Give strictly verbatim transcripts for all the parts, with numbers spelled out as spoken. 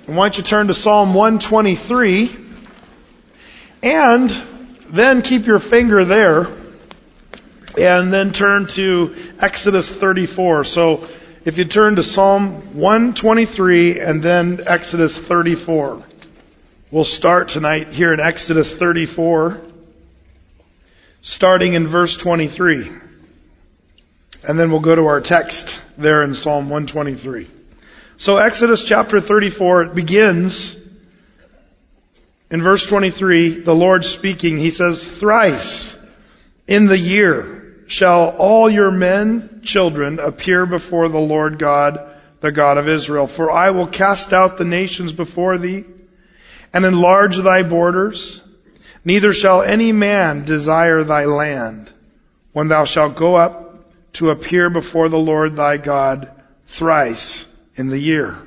why don't you turn to Psalm one twenty-three, and then keep your finger there, and then turn to Exodus thirty-four. So if you turn to Psalm one twenty-three and then Exodus thirty-four. We'll start tonight here in Exodus thirty-four, starting in verse twenty-three. And then we'll go to our text there in Psalm one twenty-three. So Exodus chapter thirty-four, it begins in verse twenty-three, the Lord speaking. He says, "Thrice in the year shall all your men, children, appear before the Lord God, the God of Israel. For I will cast out the nations before thee, and enlarge thy borders. Neither shall any man desire thy land, when thou shalt go up to appear before the Lord thy God thrice in the year."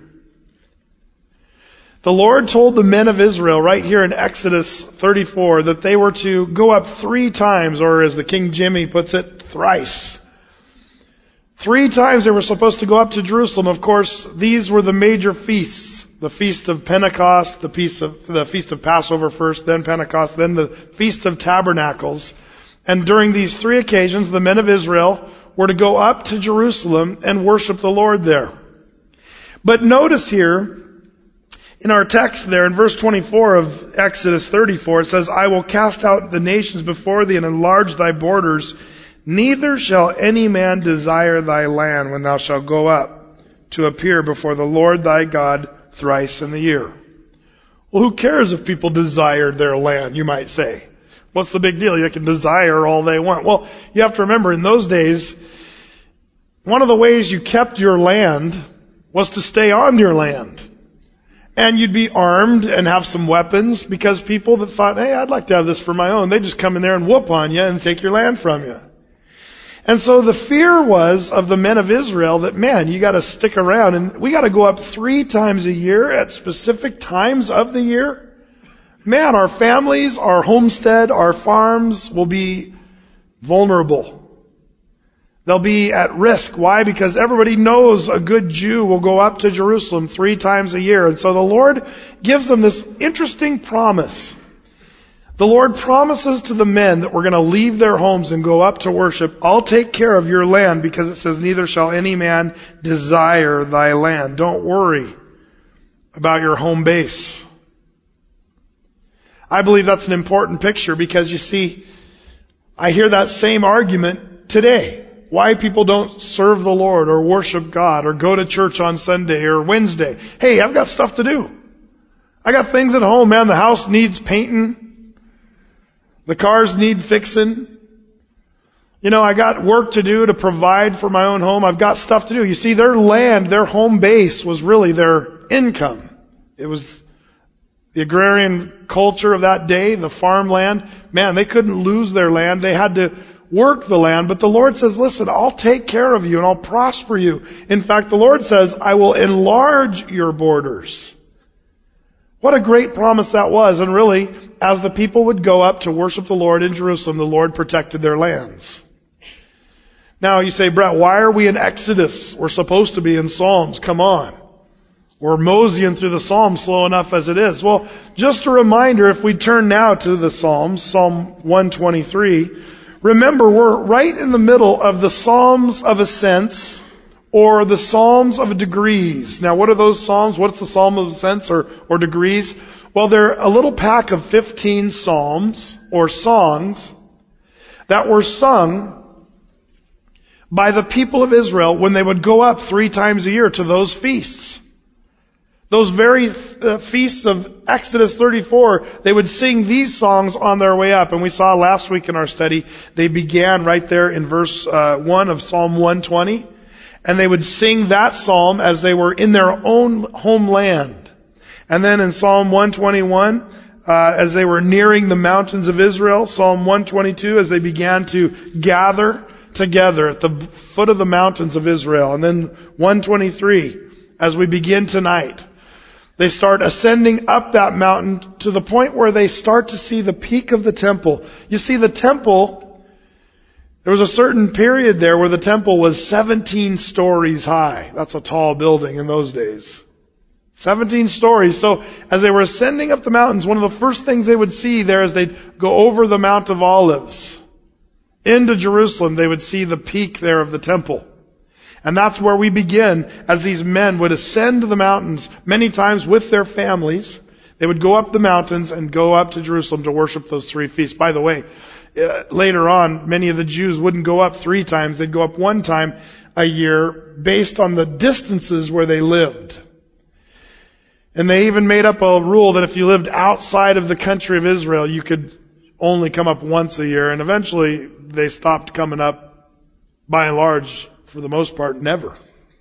The Lord told the men of Israel right here in Exodus thirty-four that they were to go up three times, or as the King Jimmy puts it, thrice. Three times they were supposed to go up to Jerusalem. Of course, these were the major feasts. The Feast of Pentecost, the Feast of, the Feast of Passover first, then Pentecost, then the Feast of Tabernacles. And during these three occasions, the men of Israel were to go up to Jerusalem and worship the Lord there. But notice here, in our text there, in verse twenty-four of Exodus thirty-four, it says, "I will cast out the nations before thee and enlarge thy borders. Neither shall any man desire thy land when thou shalt go up to appear before the Lord thy God thrice in the year." Well, who cares if people desired their land, you might say. What's the big deal? They can desire all they want. Well, you have to remember, in those days, one of the ways you kept your land was to stay on your land. And you'd be armed and have some weapons, because people that thought, "Hey, I'd like to have this for my own," they just come in there and whoop on you and take your land from you. And so the fear was of the men of Israel that, man, you got to stick around, and we got to go up three times a year at specific times of the year. Man, our families, our homestead, our farms will be vulnerable. They'll be at risk. Why? Because everybody knows a good Jew will go up to Jerusalem three times a year. And so the Lord gives them this interesting promise. The Lord promises to the men that we're going to leave their homes and go up to worship. "I'll take care of your land," because it says, "Neither shall any man desire thy land." Don't worry about your home base. I believe that's an important picture, because you see, I hear that same argument today. Why people don't serve the Lord or worship God or go to church on Sunday or Wednesday. Hey, I've got stuff to do. I got things at home, man. The house needs painting. The cars need fixing. You know, I got work to do to provide for my own home. I've got stuff to do. You see, their land, their home base was really their income. It was the agrarian culture of that day, the farmland. Man, they couldn't lose their land. They had to work the land. But the Lord says, "Listen, I'll take care of you and I'll prosper you." In fact, the Lord says, "I will enlarge your borders." What a great promise that was. And really, as the people would go up to worship the Lord in Jerusalem, the Lord protected their lands. Now you say, "Brett, why are we in Exodus? We're supposed to be in Psalms. Come on. We're moseying through the Psalms slow enough as it is." Well, just a reminder, if we turn now to the Psalms, Psalm one twenty-three, remember, we're right in the middle of the Psalms of Ascents, or the Psalms of Degrees. Now, what are those Psalms? What's the Psalm of Ascents or, or Degrees? Well, they're a little pack of fifteen Psalms, or songs, that were sung by the people of Israel when they would go up three times a year to those feasts. Those very uh, feasts of Exodus thirty-four, they would sing these songs on their way up. And we saw last week in our study, they began right there in verse uh, one of Psalm one twenty. And they would sing that psalm as they were in their own homeland. And then in Psalm one twenty-one, uh, as they were nearing the mountains of Israel, Psalm one twenty-two, as they began to gather together at the foot of the mountains of Israel. And then one twenty-three, as we begin tonight, they start ascending up that mountain to the point where they start to see the peak of the temple. You see, the temple, there was a certain period there where the temple was seventeen stories high. That's a tall building in those days. seventeen stories. So as they were ascending up the mountains, one of the first things they would see there as they'd go over the Mount of Olives into Jerusalem, they would see the peak there of the temple. And that's where we begin, as these men would ascend the mountains, many times with their families. They would go up the mountains and go up to Jerusalem to worship those three feasts. By the way, uh, later on, many of the Jews wouldn't go up three times. They'd go up one time a year based on the distances where they lived. And they even made up a rule that if you lived outside of the country of Israel, you could only come up once a year. And eventually they stopped coming up, by and large, for the most part, never.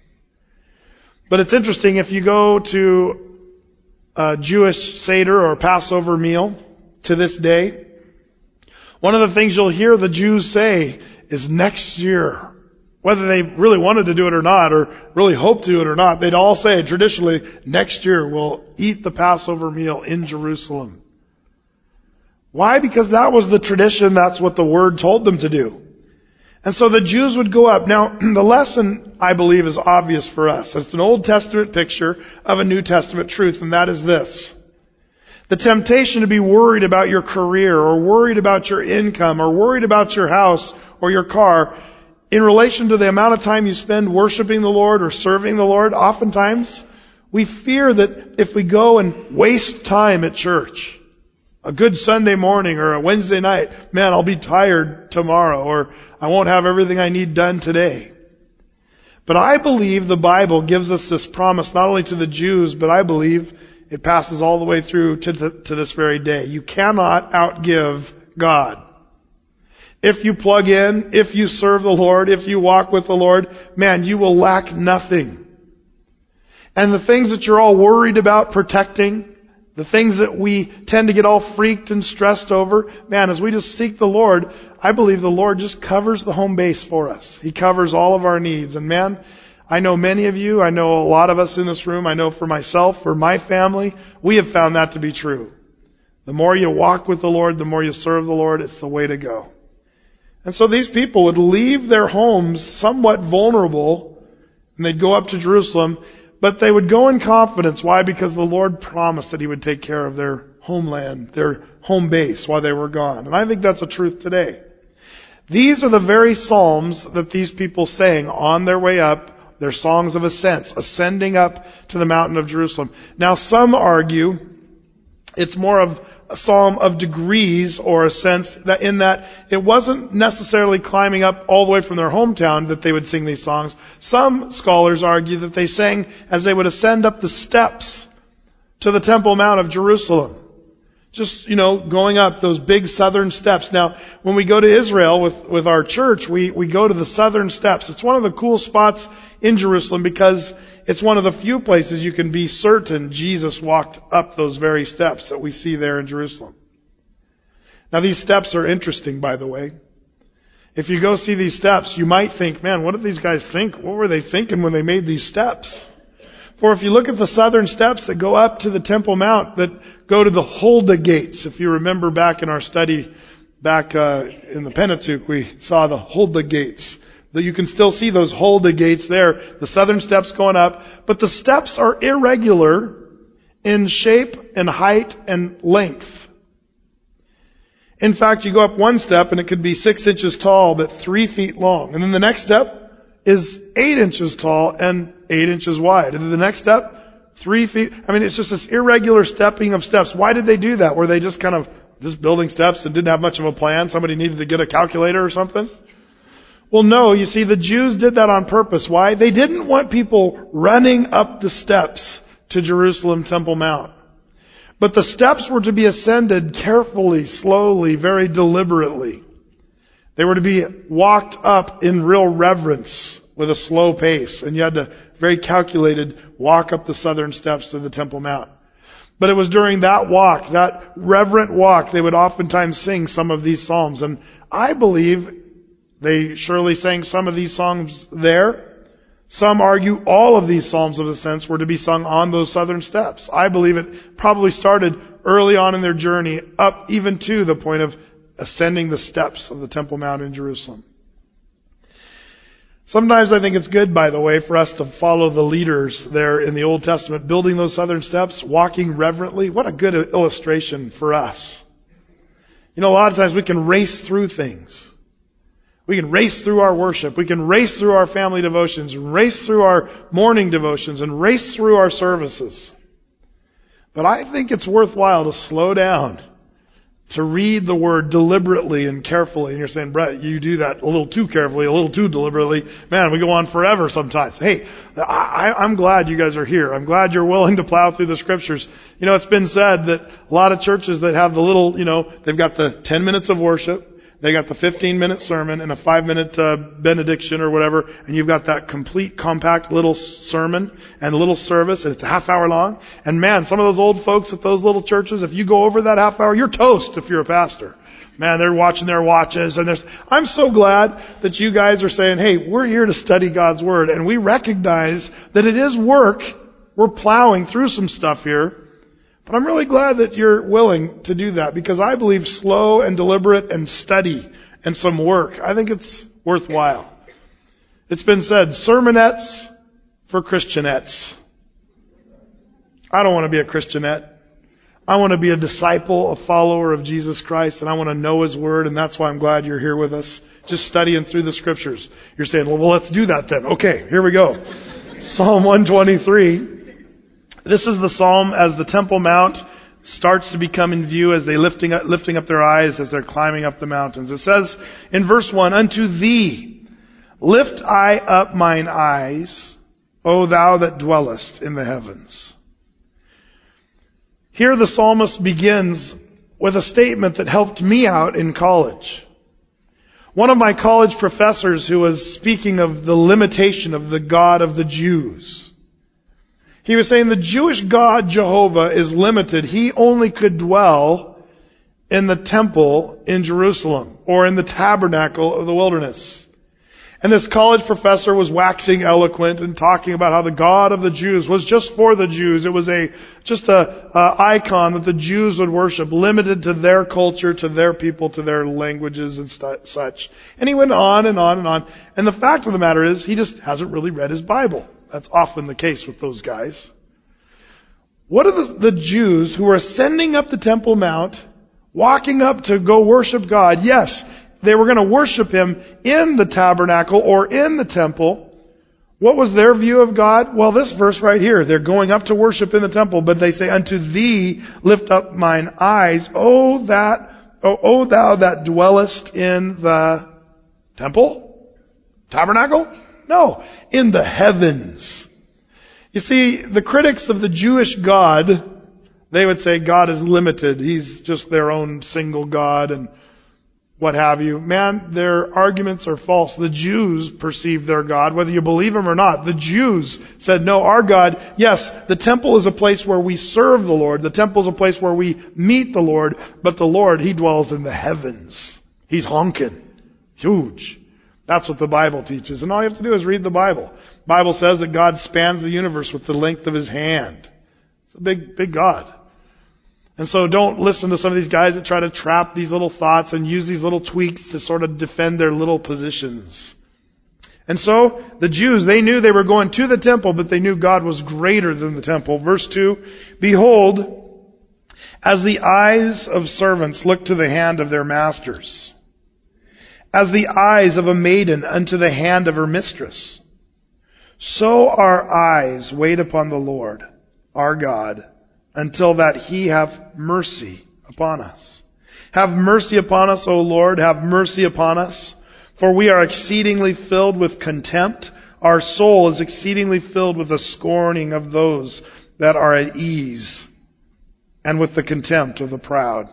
But it's interesting, if you go to a Jewish Seder or Passover meal to this day, one of the things you'll hear the Jews say is next year. Whether they really wanted to do it or not, or really hoped to do it or not, they'd all say traditionally, next year we'll eat the Passover meal in Jerusalem. Why? Because that was the tradition, that's what the Word told them to do. And so the Jews would go up. Now, the lesson, I believe, is obvious for us. It's an Old Testament picture of a New Testament truth, and that is this. The temptation to be worried about your career, or worried about your income, or worried about your house or your car, in relation to the amount of time you spend worshiping the Lord or serving the Lord, oftentimes we fear that if we go and waste time at church, a good Sunday morning or a Wednesday night, man, I'll be tired tomorrow, or I won't have everything I need done today. But I believe the Bible gives us this promise not only to the Jews, but I believe it passes all the way through to, the, to this very day. You cannot outgive God. If you plug in, if you serve the Lord, if you walk with the Lord, man, you will lack nothing. And the things that you're all worried about protecting, the things that we tend to get all freaked and stressed over, man, as we just seek the Lord, I believe the Lord just covers the home base for us. He covers all of our needs. And man, I know many of you, I know a lot of us in this room, I know for myself, for my family, we have found that to be true. The more you walk with the Lord, the more you serve the Lord, it's the way to go. And so these people would leave their homes somewhat vulnerable, and they'd go up to Jerusalem, but they would go in confidence. Why? Because the Lord promised that He would take care of their homeland, their home base while they were gone. And I think that's a truth today. These are the very psalms that these people sang on their way up. They're songs of ascents, ascending up to the mountain of Jerusalem. Now some argue it's more of a psalm of degrees, or a sense that in that it wasn't necessarily climbing up all the way from their hometown that they would sing these songs. Some scholars argue that they sang as they would ascend up the steps to the Temple Mount of Jerusalem. Just, you know, going up those big southern steps. Now, when we go to Israel with, with our church, we, we go to the southern steps. It's one of the cool spots in Jerusalem because it's one of the few places you can be certain Jesus walked up those very steps that we see there in Jerusalem. Now, these steps are interesting, by the way. If you go see these steps, you might think, man, what did these guys think? What were they thinking when they made these steps? For if you look at the southern steps that go up to the Temple Mount, that go to the Huldah gates, if you remember back in our study back uh, in the Pentateuch, we saw the Huldah gates. That you can still see those Huldah gates there, the southern steps going up, but the steps are irregular in shape and height and length. In fact, you go up one step and it could be six inches tall, but three feet long. And then the next step is eight inches tall and eight inches wide. And then the next step, three feet. I mean, it's just this irregular stepping of steps. Why did they do that? Were they just kind of just building steps and didn't have much of a plan? Somebody needed to get a calculator or something? Well, no, you see, the Jews did that on purpose. Why? They didn't want people running up the steps to Jerusalem Temple Mount. But the steps were to be ascended carefully, slowly, very deliberately. They were to be walked up in real reverence with a slow pace. And you had to, very calculated, walk up the southern steps to the Temple Mount. But it was during that walk, that reverent walk, they would oftentimes sing some of these psalms. And I believe they surely sang some of these songs there. Some argue all of these psalms of ascents were to be sung on those southern steps. I believe it probably started early on in their journey, up even to the point of ascending the steps of the Temple Mount in Jerusalem. Sometimes I think it's good, by the way, for us to follow the leaders there in the Old Testament, building those southern steps, walking reverently. What a good illustration for us. You know, a lot of times we can race through things. We can race through our worship. We can race through our family devotions, race through our morning devotions, and race through our services. But I think it's worthwhile to slow down, to read the Word deliberately and carefully. And you're saying, Brett, you do that a little too carefully, a little too deliberately. Man, we go on forever sometimes. Hey, I, I'm glad you guys are here. I'm glad you're willing to plow through the Scriptures. You know, it's been said that a lot of churches that have the little, you know, they've got the ten minutes of worship, they got the fifteen minute sermon and a five minute uh, benediction or whatever, and you've got that complete, compact little sermon and a little service, and it's a half hour long. And man, some of those old folks at those little churches, if you go over that half hour, you're toast if you're a pastor. Man, they're watching their watches, and there's, I'm so glad that you guys are saying, hey, we're here to study God's Word, and we recognize that it is work. We're plowing through some stuff here. But I'm really glad that you're willing to do that, because I believe slow and deliberate and study and some work, I think it's worthwhile. It's been said, sermonettes for Christianettes. I don't want to be a Christianette. I want to be a disciple, a follower of Jesus Christ, and I want to know His Word, and that's why I'm glad you're here with us, just studying through the Scriptures. You're saying, well, well let's do that then. Okay, here we go. Psalm one twenty-three. This is the psalm as the Temple Mount starts to become in view, as they lifting up, lifting up their eyes as they're climbing up the mountains. It says in verse one, unto thee lift I up mine eyes, O thou that dwellest in the heavens. Here the psalmist begins with a statement that helped me out in college. One of my college professors, who was speaking of the limitation of the God of the Jews, he was saying the Jewish God, Jehovah, is limited. He only could dwell in the temple in Jerusalem, or in the tabernacle of the wilderness. And this college professor was waxing eloquent and talking about how the God of the Jews was just for the Jews. It was a just a, a icon that the Jews would worship, limited to their culture, to their people, to their languages and st- such. And he went on and on and on. And the fact of the matter is, he just hasn't really read his Bible. That's often the case with those guys. What are the, the Jews who are ascending up the Temple Mount, walking up to go worship God? Yes, they were going to worship Him in the tabernacle or in the temple. What was their view of God? Well, this verse right here. They're going up to worship in the temple, but they say, unto thee lift up mine eyes, O that, O, o thou that dwellest in the temple? Tabernacle? No, in the heavens. You see, the critics of the Jewish God, they would say God is limited. He's just their own single God and what have you. Man, their arguments are false. The Jews perceived their God, whether you believe Him or not. The Jews said, no, our God, yes, the temple is a place where we serve the Lord. The temple is a place where we meet the Lord. But the Lord, He dwells in the heavens. He's honking. Huge. That's what the Bible teaches. And all you have to do is read the Bible. The Bible says that God spans the universe with the length of His hand. It's a big, big God. And so don't listen to some of these guys that try to trap these little thoughts and use these little tweaks to sort of defend their little positions. And so the Jews, they knew they were going to the temple, but they knew God was greater than the temple. Verse two, behold, as the eyes of servants look to the hand of their masters, as the eyes of a maiden unto the hand of her mistress, so our eyes wait upon the Lord, our God, until that He have mercy upon us. Have mercy upon us, O Lord, have mercy upon us, for we are exceedingly filled with contempt. Our soul is exceedingly filled with the scorning of those that are at ease, and with the contempt of the proud.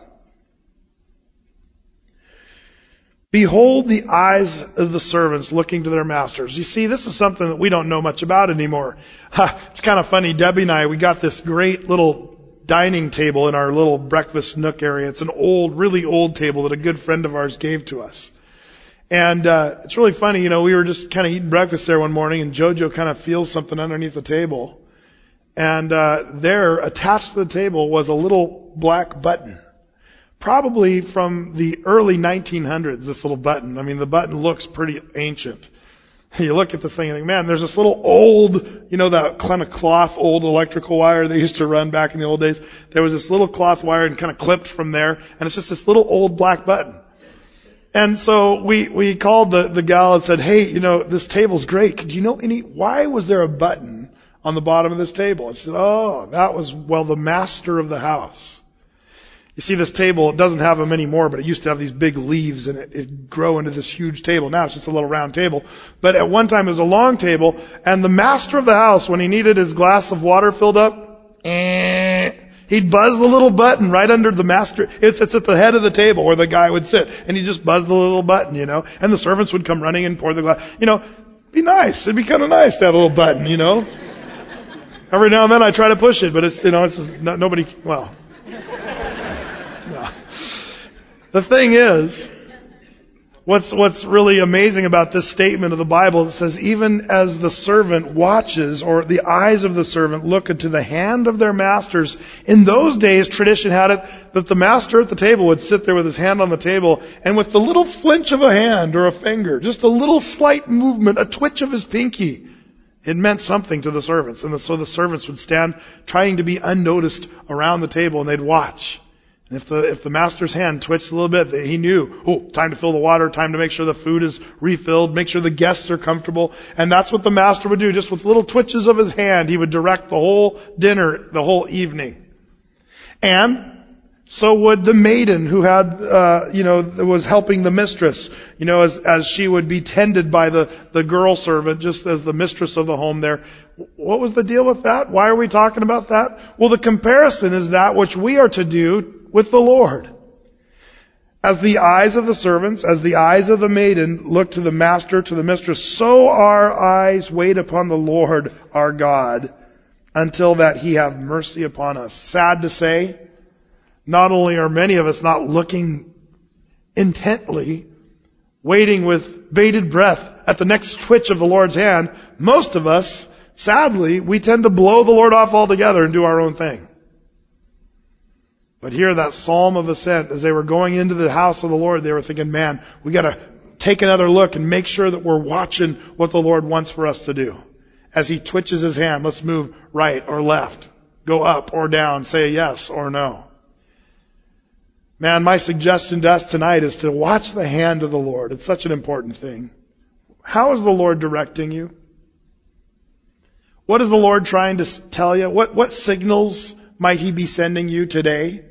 Behold the eyes of the servants looking to their masters. You see, this is something that we don't know much about anymore. Ha, it's kind of funny. Debbie and I, we got this great little dining table in our little breakfast nook area. It's an old, really old table that a good friend of ours gave to us. And uh it's really funny, you know, we were just kind of eating breakfast there one morning, and JoJo kind of feels something underneath the table. And uh there, attached to the table, was a little black button. Probably from the early nineteen hundreds, this little button. I mean, the button looks pretty ancient. You look at this thing and think, man, there's this little old, you know, that kind of cloth old electrical wire they used to run back in the old days. There was this little cloth wire and kind of clipped from there, and it's just this little old black button. And so we, we called the, the gal and said, hey, you know, this table's great. Could you know any, why was there a button on the bottom of this table? And she said, oh, that was, well, the master of the house. You see, this table, it doesn't have them anymore, but it used to have these big leaves and it, it grow into this huge table. Now it's just a little round table. But at one time it was a long table, and the master of the house, when he needed his glass of water filled up, eh, he'd buzz the little button right under the master. It's, it's at the head of the table where the guy would sit, and he'd just buzz the little button, you know, and the servants would come running and pour the glass. You know, be nice. It'd be kind of nice to have a little button, you know. Every now and then I try to push it, but it's, you know, it's just not, nobody, well. No. The thing is, what's, what's really amazing about this statement of the Bible, it says, even as the servant watches, or the eyes of the servant look into the hand of their masters. In those days, tradition had it that the master at the table would sit there with his hand on the table, and with the little flinch of a hand or a finger, just a little slight movement, a twitch of his pinky, it meant something to the servants. And so the servants would stand trying to be unnoticed around the table, and they'd watch. And if the, if the master's hand twitched a little bit, he knew, oh, time to fill the water, time to make sure the food is refilled, make sure the guests are comfortable. And that's what the master would do. Just with little twitches of his hand, he would direct the whole dinner, the whole evening. And so would the maiden who had, uh, you know, was helping the mistress, you know, as, as she would be tended by the, the girl servant, just as the mistress of the home there. What was the deal with that? Why are we talking about that? Well, the comparison is that which we are to do with the Lord. As the eyes of the servants, as the eyes of the maiden look to the master, to the mistress, so our eyes wait upon the Lord our God until that He have mercy upon us. Sad to say, not only are many of us not looking intently, waiting with bated breath at the next twitch of the Lord's hand, most of us, sadly, we tend to blow the Lord off altogether and do our own thing. But here, that psalm of ascent, as they were going into the house of the Lord, they were thinking, man, we got to take another look and make sure that we're watching what the Lord wants for us to do. As He twitches His hand, let's move right or left, go up or down, say yes or no. Man, my suggestion to us tonight is to watch the hand of the Lord. It's such an important thing. How is the Lord directing you? What is the Lord trying to tell you? What, what signals might He be sending you today?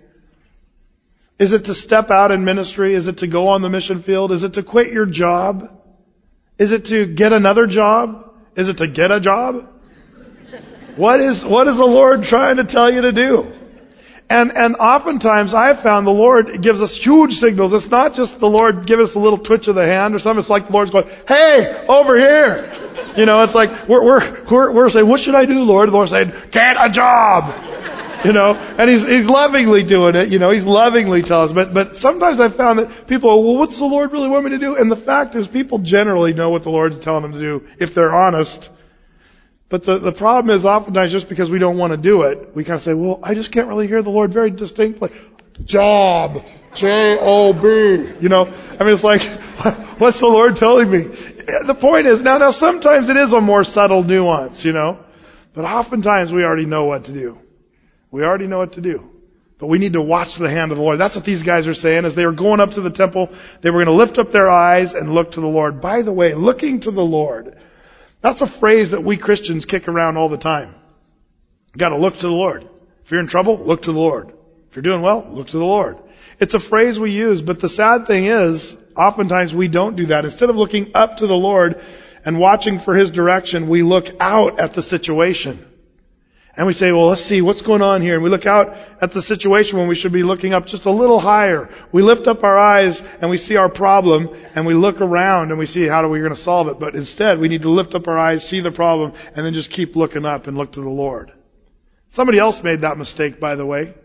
Is it to step out in ministry? Is it to go on the mission field? Is it to quit your job? Is it to get another job? Is it to get a job? What is, what is the Lord trying to tell you to do? And, and oftentimes I've found the Lord gives us huge signals. It's not just the Lord give us a little twitch of the hand or something. It's like the Lord's going, hey, over here. You know, it's like, we're, we're, we're, we're saying, what should I do, Lord? The Lord's saying, get a job. You know, and he's, he's lovingly doing it, you know, he's lovingly telling us. But, but sometimes I've found that people go, well, what's the Lord really want me to do? And the fact is, people generally know what the Lord's telling them to do, if they're honest. But the, the problem is, oftentimes, just because we don't want to do it, we kind of say, well, I just can't really hear the Lord very distinctly. Job. J O B. You know, I mean, it's like, what's the Lord telling me? The point is, now, now, sometimes it is a more subtle nuance, you know. But oftentimes, we already know what to do. We already know what to do. But we need to watch the hand of the Lord. That's what these guys are saying. As they were going up to the temple, they were going to lift up their eyes and look to the Lord. By the way, looking to the Lord, that's a phrase that we Christians kick around all the time. You got to look to the Lord. If you're in trouble, look to the Lord. If you're doing well, look to the Lord. It's a phrase we use, but the sad thing is, oftentimes we don't do that. Instead of looking up to the Lord and watching for His direction, we look out at the situation. And we say, well, let's see what's going on here. And we look out at the situation when we should be looking up just a little higher. We lift up our eyes and we see our problem and we look around and we see how are we going to solve it. But instead, we need to lift up our eyes, see the problem, and then just keep looking up and look to the Lord. Somebody else made that mistake, by the way.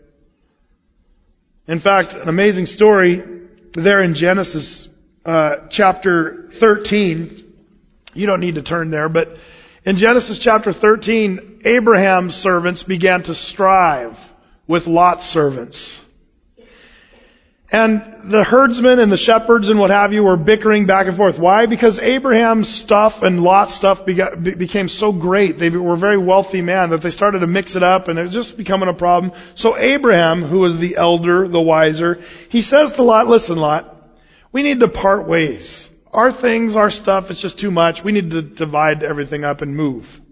In fact, an amazing story there in Genesis uh, chapter thirteen. You don't need to turn there, but in Genesis chapter thirteen, Abraham's servants began to strive with Lot's servants. And the herdsmen and the shepherds and what have you were bickering back and forth. Why? Because Abraham's stuff and Lot's stuff begot, be, became so great. They were a very wealthy man that they started to mix it up and it was just becoming a problem. So Abraham, who was the elder, the wiser, he says to Lot, listen, Lot, we need to part ways. Our things, our stuff, it's just too much. We need to divide everything up and move.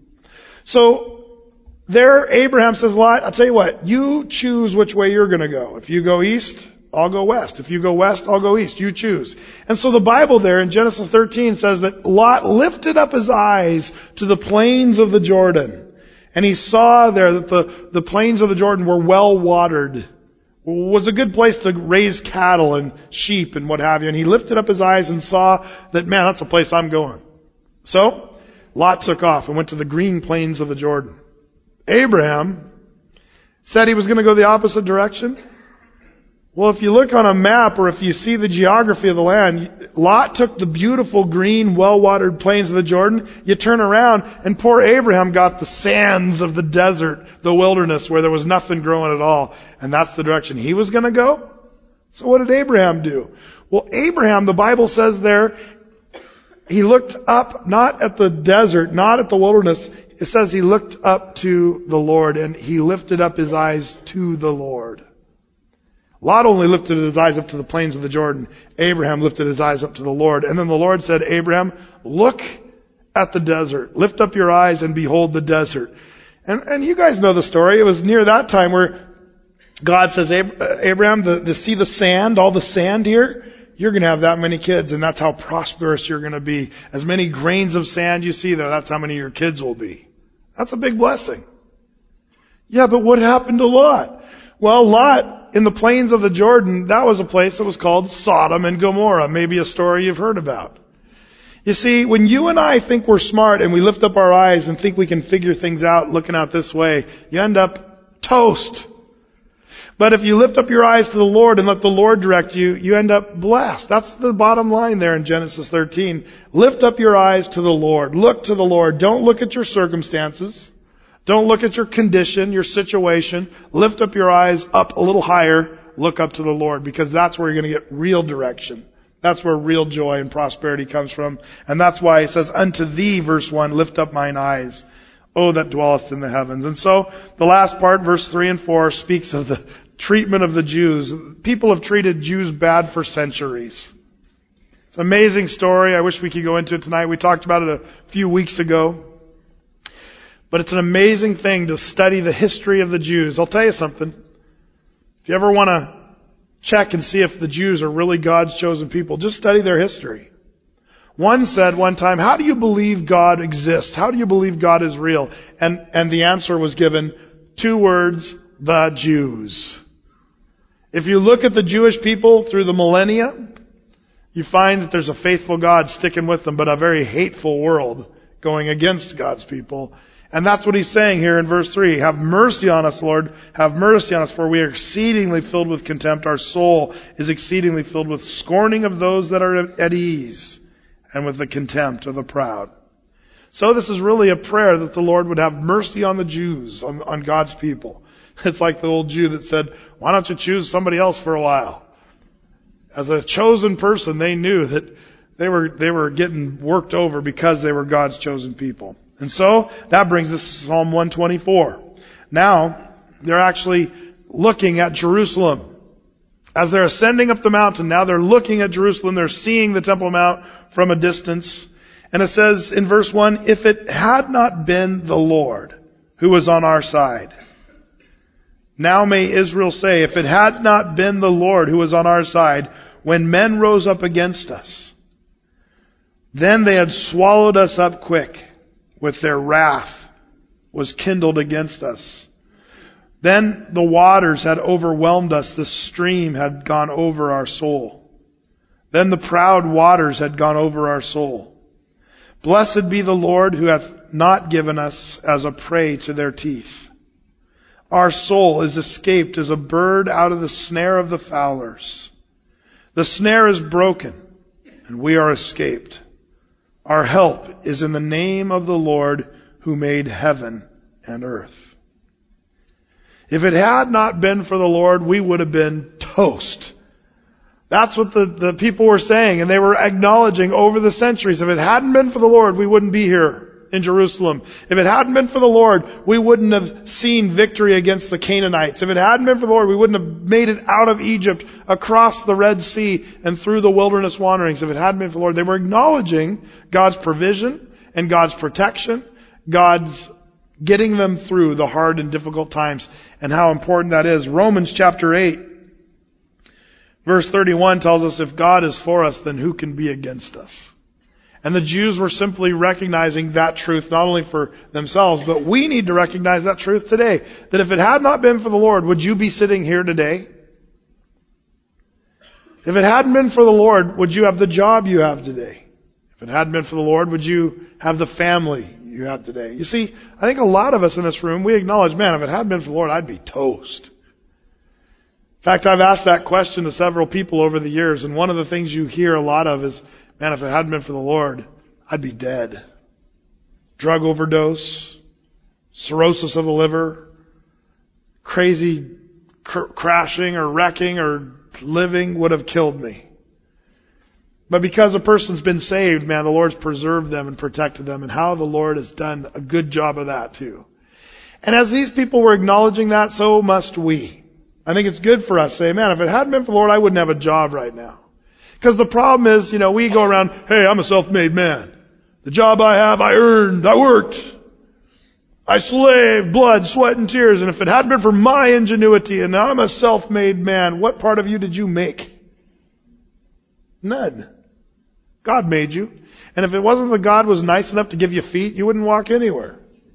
So there Abraham says, Lot, I'll tell you what, you choose which way you're going to go. If you go east, I'll go west. If you go west, I'll go east. You choose. And so the Bible there in Genesis thirteen says that Lot lifted up his eyes to the plains of the Jordan. And he saw there that the, the plains of the Jordan were well watered. Was a good place to raise cattle and sheep and what have you. And he lifted up his eyes and saw that, man, that's a place I'm going. So Lot took off and went to the green plains of the Jordan. Abraham said he was going to go the opposite direction. Well, if you look on a map or if you see the geography of the land, Lot took the beautiful green, well-watered plains of the Jordan. You turn around and poor Abraham got the sands of the desert, the wilderness where there was nothing growing at all. And that's the direction he was going to go. So what did Abraham do? Well, Abraham, the Bible says there, he looked up not at the desert, not at the wilderness. It says he looked up to the Lord and he lifted up his eyes to the Lord. Lot only lifted his eyes up to the plains of the Jordan. Abraham lifted his eyes up to the Lord. And then the Lord said, Abraham, look at the desert. Lift up your eyes and behold the desert. And, and you guys know the story. It was near that time where God says, Abraham, the, the, see the sand, all the sand here? You're going to have that many kids, and that's how prosperous you're going to be. As many grains of sand you see there, that's how many of your kids will be. That's a big blessing. Yeah, but what happened to Lot? Well, Lot, in the plains of the Jordan, that was a place that was called Sodom and Gomorrah. Maybe a story you've heard about. You see, when you and I think we're smart and we lift up our eyes and think we can figure things out looking out this way, you end up toast. But if you lift up your eyes to the Lord and let the Lord direct you, you end up blessed. That's the bottom line there in Genesis thirteen. Lift up your eyes to the Lord. Look to the Lord. Don't look at your circumstances. Don't look at your condition, your situation. Lift up your eyes up a little higher. Look up to the Lord, because that's where you're going to get real direction. That's where real joy and prosperity comes from. And that's why it says, unto thee, verse one, lift up mine eyes, O that dwellest in the heavens. And so the last part, verse three and four, speaks of the treatment of the Jews. People have treated Jews bad for centuries. It's an amazing story. I wish we could go into it tonight. We talked about it a few weeks ago. But it's an amazing thing to study the history of the Jews. I'll tell you something. If you ever want to check and see if the Jews are really God's chosen people, just study their history. One said one time, how do you believe God exists? How do you believe God is real? And, and the answer was given, two words, the Jews. If you look at the Jewish people through the millennia, you find that there's a faithful God sticking with them, but a very hateful world going against God's people. And that's what he's saying here in verse three. Have mercy on us, Lord. Have mercy on us, for we are exceedingly filled with contempt. Our soul is exceedingly filled with scorning of those that are at ease, and with the contempt of the proud. So this is really a prayer that the Lord would have mercy on the Jews, on, on God's people. It's like the old Jew that said, why don't you choose somebody else for a while? As a chosen person, they knew that they were, they were getting worked over because they were God's chosen people. And so that brings us to Psalm one twenty-four. Now, they're actually looking at Jerusalem. As they're ascending up the mountain, now they're looking at Jerusalem. They're seeing the Temple Mount from a distance. And it says in verse one, if it had not been the Lord who was on our side. Now may Israel say, if it had not been the Lord who was on our side, when men rose up against us, then they had swallowed us up quick. With their wrath was kindled against us. Then the waters had overwhelmed us. The stream had gone over our soul. Then the proud waters had gone over our soul. Blessed be the Lord who hath not given us as a prey to their teeth. Our soul is escaped as a bird out of the snare of the fowlers. The snare is broken, and we are escaped. Our help is in the name of the Lord who made heaven and earth. If it had not been for the Lord, we would have been toast. That's what the, the people were saying, and they were acknowledging over the centuries. If it hadn't been for the Lord, we wouldn't be here in Jerusalem. If it hadn't been for the Lord, we wouldn't have seen victory against the Canaanites. If it hadn't been for the Lord, we wouldn't have made it out of Egypt, across the Red Sea, and through the wilderness wanderings. If it hadn't been for the Lord, they were acknowledging God's provision and God's protection, God's getting them through the hard and difficult times, and how important that is. Romans chapter eight, verse thirty-one tells us, if God is for us, then who can be against us? And the Jews were simply recognizing that truth, not only for themselves, but we need to recognize that truth today. That if it had not been for the Lord, would you be sitting here today? If it hadn't been for the Lord, would you have the job you have today? If it hadn't been for the Lord, would you have the family you have today? You see, I think a lot of us in this room, we acknowledge, man, if it hadn't been for the Lord, I'd be toast. In fact, I've asked that question to several people over the years, and one of the things you hear a lot of is, man, if it hadn't been for the Lord, I'd be dead. Drug overdose, cirrhosis of the liver, crazy cr- crashing or wrecking or living would have killed me. But because a person's been saved, man, the Lord's preserved them and protected them, and how the Lord has done a good job of that too. And as these people were acknowledging that, so must we. I think it's good for us to say, man, if it hadn't been for the Lord, I wouldn't have a job right now. Because the problem is, you know, we go around, hey, I'm a self-made man. The job I have, I earned, I worked. I slaved, blood, sweat, and tears. And if it hadn't been for my ingenuity, and I'm a self-made man, what part of you did you make? None. God made you. And if it wasn't that God was nice enough to give you feet, you wouldn't walk anywhere.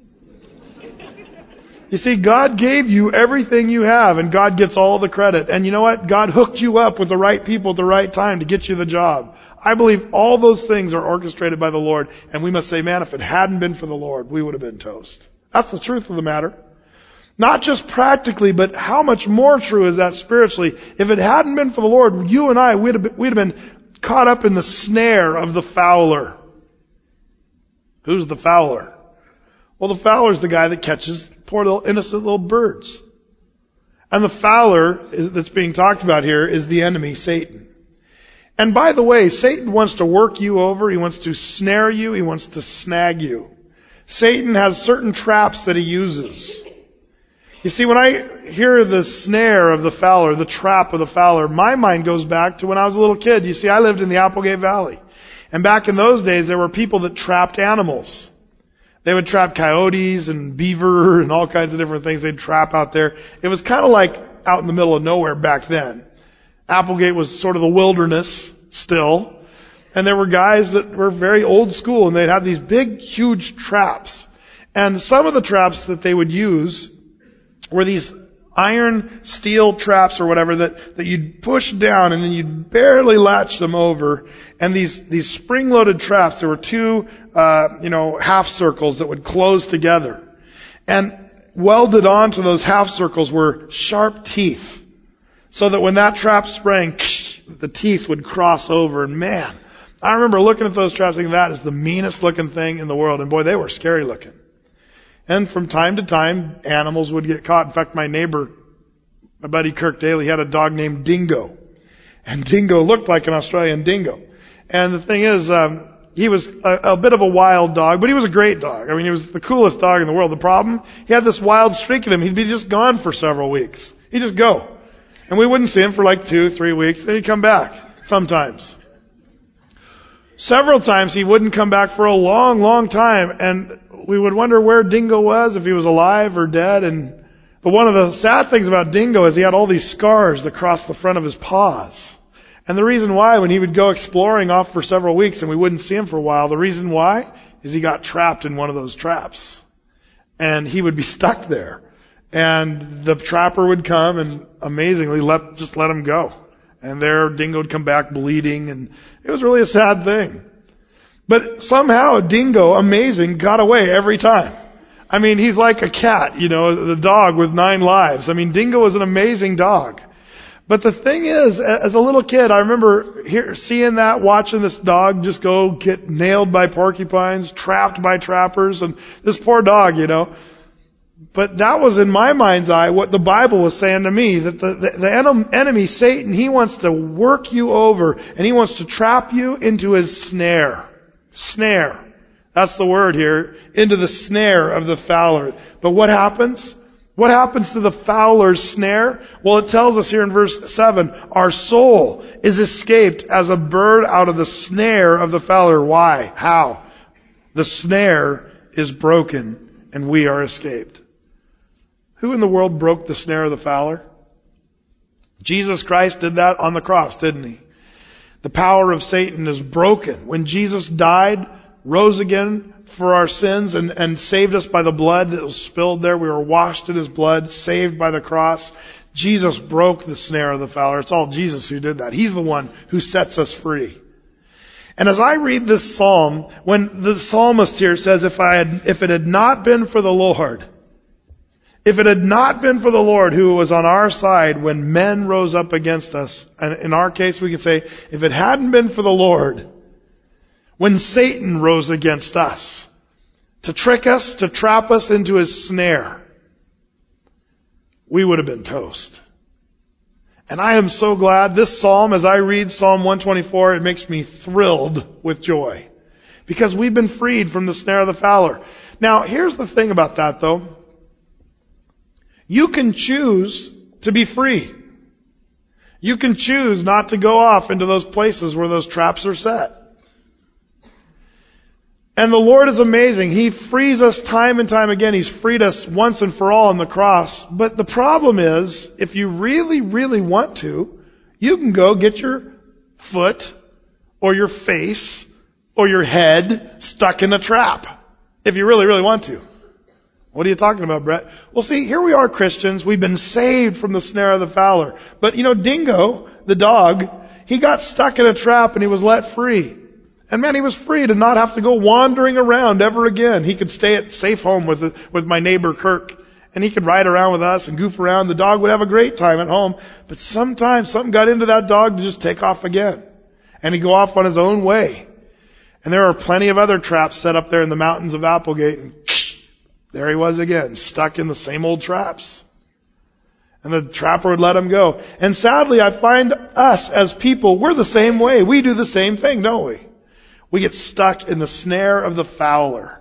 You see, God gave you everything you have, and God gets all the credit. And you know what? God hooked you up with the right people at the right time to get you the job. I believe all those things are orchestrated by the Lord, and we must say, man, if it hadn't been for the Lord, we would have been toast. That's the truth of the matter. Not just practically, but how much more true is that spiritually? If it hadn't been for the Lord, you and I, we'd have been, we'd have been caught up in the snare of the fowler. Who's the fowler? Well, the fowler's the guy that catches poor little innocent little birds. And the fowler is, that's being talked about here is the enemy, Satan. And by the way, Satan wants to work you over. He wants to snare you. He wants to snag you. Satan has certain traps that he uses. You see, when I hear the snare of the fowler, the trap of the fowler, my mind goes back to when I was a little kid. You see, I lived in the Applegate Valley. And back in those days, there were people that trapped animals. They would trap coyotes and beaver and all kinds of different things they'd trap out there. It was kind of like out in the middle of nowhere back then. Applegate was sort of the wilderness still. And there were guys that were very old school, and they'd have these big, huge traps. And some of the traps that they would use were these iron steel traps or whatever that, that you'd push down, and then you'd barely latch them over. And these, these spring-loaded traps, there were two, uh, you know, half circles that would close together. And welded onto those half circles were sharp teeth. So that when that trap sprang, the teeth would cross over. And man, I remember looking at those traps thinking that is the meanest looking thing in the world. And boy, they were scary looking. And from time to time, animals would get caught. In fact, my neighbor, my buddy Kirk Daly, had a dog named Dingo. And Dingo looked like an Australian dingo. And the thing is, um, he was a, a bit of a wild dog, but he was a great dog. I mean, he was the coolest dog in the world. The problem, he had this wild streak in him. He'd be just gone for several weeks. He'd just go. And we wouldn't see him for like two, three weeks. Then he'd come back sometimes. Several times he wouldn't come back for a long, long time. And we would wonder where Dingo was, if he was alive or dead. And but one of the sad things about Dingo is he had all these scars that crossed the front of his paws. And the reason why, when he would go exploring off for several weeks and we wouldn't see him for a while, the reason why is he got trapped in one of those traps. And he would be stuck there. And the trapper would come and amazingly let, just let him go. And there Dingo would come back bleeding, and it was really a sad thing. But somehow Dingo, amazing, got away every time. I mean, he's like a cat, you know, the dog with nine lives. I mean, Dingo was an amazing dog. But the thing is, as a little kid, I remember here, seeing that, watching this dog just go get nailed by porcupines, trapped by trappers, and this poor dog, you know, But that was in my mind's eye what the Bible was saying to me, that the, the, the enemy, Satan, he wants to work you over and he wants to trap you into his snare. Snare. That's the word here. Into the snare of the fowler. But what happens? What happens to the fowler's snare? Well, it tells us here in verse seven, our soul is escaped as a bird out of the snare of the fowler. Why? How? The snare is broken and we are escaped. Who in the world broke the snare of the fowler? Jesus Christ did that on the cross, didn't he? The power of Satan is broken. When Jesus died, rose again for our sins and, and saved us by the blood that was spilled there. We were washed in his blood, saved by the cross. Jesus broke the snare of the fowler. It's all Jesus who did that. He's the one who sets us free. And as I read this psalm, when the psalmist here says, if I had, if it had not been for the Lord, if it had not been for the Lord who was on our side when men rose up against us, and in our case we could say, if it hadn't been for the Lord, when Satan rose against us, to trick us, to trap us into his snare, we would have been toast. And I am so glad this psalm, as I read Psalm one twenty-four, it makes me thrilled with joy. Because we've been freed from the snare of the fowler. Now, here's the thing about that though. You can choose to be free. You can choose not to go off into those places where those traps are set. And the Lord is amazing. He frees us time and time again. He's freed us once and for all on the cross. But the problem is, if you really, really want to, you can go get your foot or your face or your head stuck in a trap. If you really, really want to. What are you talking about, Brett? Well, see, here we are Christians. We've been saved from the snare of the fowler. But, you know, Dingo, the dog, he got stuck in a trap and he was let free. And man, he was free to not have to go wandering around ever again. He could stay at safe home with, with my neighbor Kirk. And he could ride around with us and goof around. The dog would have a great time at home. But sometimes something got into that dog to just take off again. And he'd go off on his own way. And there are plenty of other traps set up there in the mountains of Applegate. And there he was again, stuck in the same old traps. And the trapper would let him go. And sadly, I find us as people, we're the same way. We do the same thing, don't we? We get stuck in the snare of the fowler.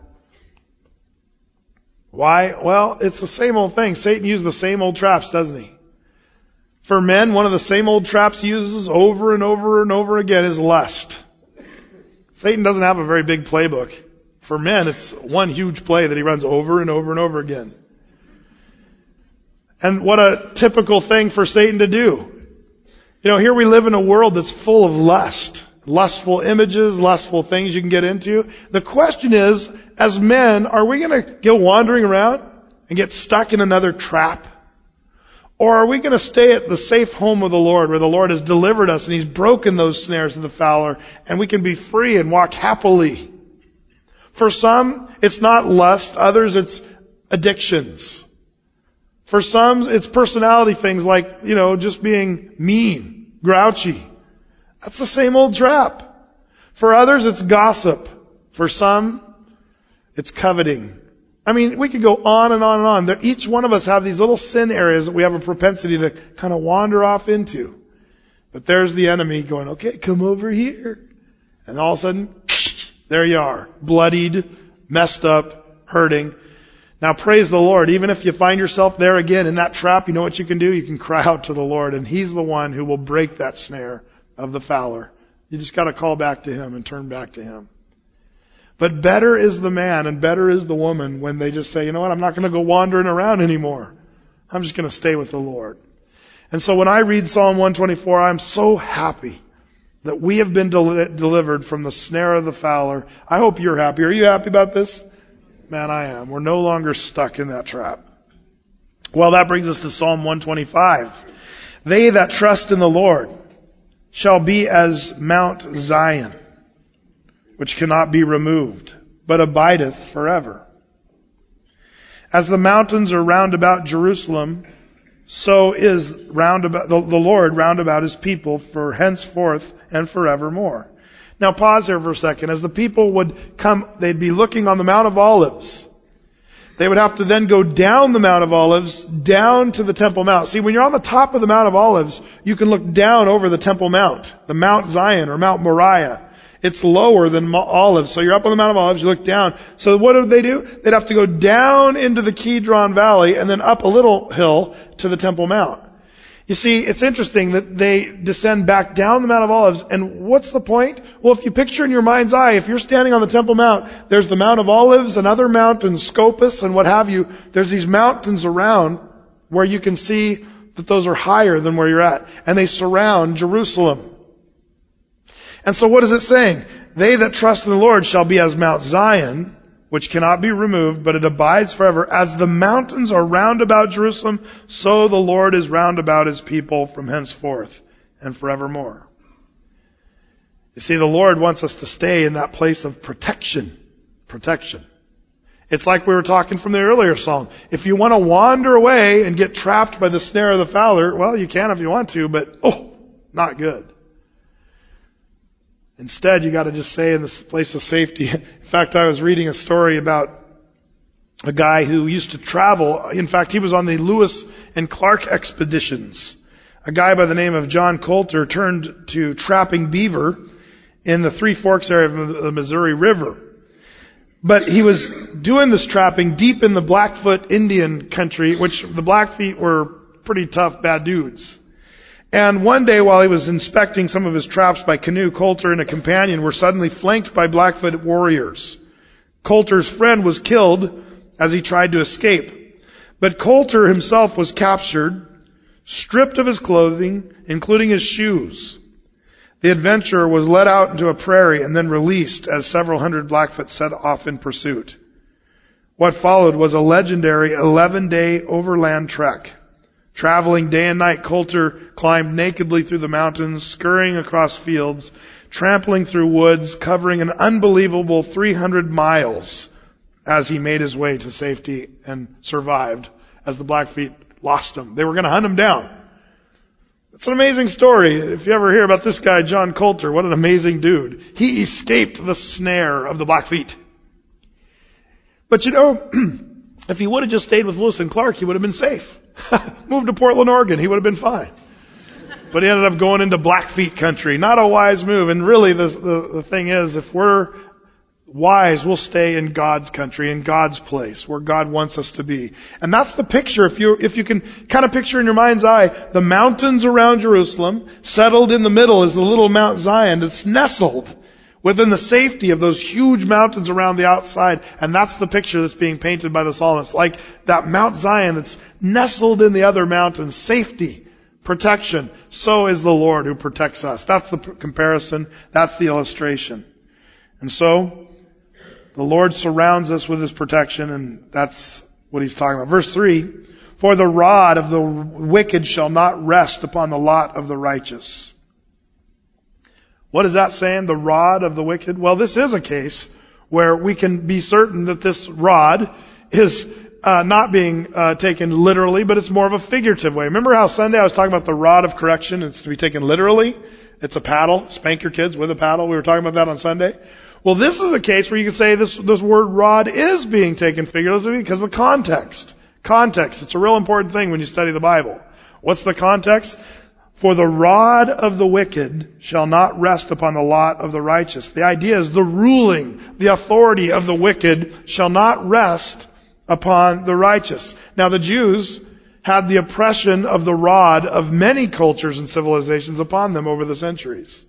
Why? Well, it's the same old thing. Satan uses the same old traps, doesn't he? For men, one of the same old traps he uses over and over and over again is lust. Satan doesn't have a very big playbook. For men, it's one huge play that he runs over and over and over again. And what a typical thing for Satan to do. You know, here we live in a world that's full of lust. Lustful images, lustful things you can get into. The question is, as men, are we going to go wandering around and get stuck in another trap? Or are we going to stay at the safe home of the Lord where the Lord has delivered us and He's broken those snares of the fowler and we can be free and walk happily? For some, it's not lust. Others, it's addictions. For some, it's personality things like, you know, just being mean, grouchy. That's the same old trap. For others, it's gossip. For some, it's coveting. I mean, we could go on and on and on. There, each one of us have these little sin areas that we have a propensity to kind of wander off into. But there's the enemy going, okay, come over here. And all of a sudden, there you are, bloodied, messed up, hurting. Now praise the Lord. Even if you find yourself there again in that trap, you know what you can do? You can cry out to the Lord, and He's the one who will break that snare of the fowler. You just got to call back to Him and turn back to Him. But better is the man and better is the woman when they just say, you know what, I'm not going to go wandering around anymore. I'm just going to stay with the Lord. And so when I read Psalm one twenty-four, I'm so happy that we have been del- delivered from the snare of the fowler. I hope you're happy. Are you happy about this? Man, I am. We're no longer stuck in that trap. Well, that brings us to Psalm one twenty-five. They that trust in the Lord shall be as Mount Zion, which cannot be removed, but abideth forever. As the mountains are round about Jerusalem, so is round about the, the Lord round about His people for henceforth and forevermore. Now pause here for a second. As the people would come, they'd be looking on the Mount of Olives. They would have to then go down the Mount of Olives, down to the Temple Mount. See, when you're on the top of the Mount of Olives, you can look down over the Temple Mount, the Mount Zion or Mount Moriah. It's lower than Olives. So you're up on the Mount of Olives, you look down. So what did they do? They'd have to go down into the Kidron Valley and then up a little hill to the Temple Mount. You see, it's interesting that they descend back down the Mount of Olives. And what's the point? Well, if you picture in your mind's eye, if you're standing on the Temple Mount, there's the Mount of Olives and other mountains, Scopus and what have you. There's these mountains around where you can see that those are higher than where you're at. And they surround Jerusalem. And so what is it saying? They that trust in the Lord shall be as Mount Zion, which cannot be removed, but it abides forever. As the mountains are round about Jerusalem, so the Lord is round about His people from henceforth and forevermore. You see, the Lord wants us to stay in that place of protection. Protection. It's like we were talking from the earlier psalm. If you want to wander away and get trapped by the snare of the fowler, well, you can if you want to, but, oh, not good. Instead, you got to just stay in this place of safety. In fact, I was reading a story about a guy who used to travel. In fact, he was on the Lewis and Clark expeditions. A guy by the name of John Coulter turned to trapping beaver in the Three Forks area of the Missouri River. But he was doing this trapping deep in the Blackfoot Indian country, which the Blackfeet were pretty tough, bad dudes. And one day while he was inspecting some of his traps by canoe, Coulter and a companion were suddenly flanked by Blackfoot warriors. Coulter's friend was killed as he tried to escape. But Coulter himself was captured, stripped of his clothing, including his shoes. The adventurer was led out into a prairie and then released as several hundred Blackfoot set off in pursuit. What followed was a legendary eleven-day overland trek. Traveling day and night, Coulter climbed nakedly through the mountains, scurrying across fields, trampling through woods, covering an unbelievable three hundred miles as he made his way to safety and survived as the Blackfeet lost him. They were going to hunt him down. It's an amazing story. If you ever hear about this guy, John Coulter, what an amazing dude. He escaped the snare of the Blackfeet. But you know, if he would have just stayed with Lewis and Clark, he would have been safe. Moved to Portland, Oregon, he would have been fine. But he ended up going into Blackfeet country. Not a wise move. And really the, the, the thing is, if we're wise, we'll stay in God's country, in God's place, where God wants us to be. And that's the picture. If you, if you can kind of picture in your mind's eye, the mountains around Jerusalem, settled in the middle is the little Mount Zion that's nestled within the safety of those huge mountains around the outside. And that's the picture that's being painted by the psalmist. Like that Mount Zion that's nestled in the other mountains. Safety, protection. So is the Lord who protects us. That's the comparison. That's the illustration. And so, the Lord surrounds us with His protection, and that's what He's talking about. Verse three, for the rod of the wicked shall not rest upon the lot of the righteous. What is that saying? The rod of the wicked? Well, this is a case where we can be certain that this rod is uh, not being uh, taken literally, but it's more of a figurative way. Remember how Sunday I was talking about the rod of correction? It's to be taken literally. It's a paddle. Spank your kids with a paddle. We were talking about that on Sunday. Well, this is a case where you can say this, this word rod is being taken figuratively because of the context. Context. It's a real important thing when you study the Bible. What's the context? For the rod of the wicked shall not rest upon the lot of the righteous. The idea is the ruling, the authority of the wicked shall not rest upon the righteous. Now the Jews had the oppression of the rod of many cultures and civilizations upon them over the centuries.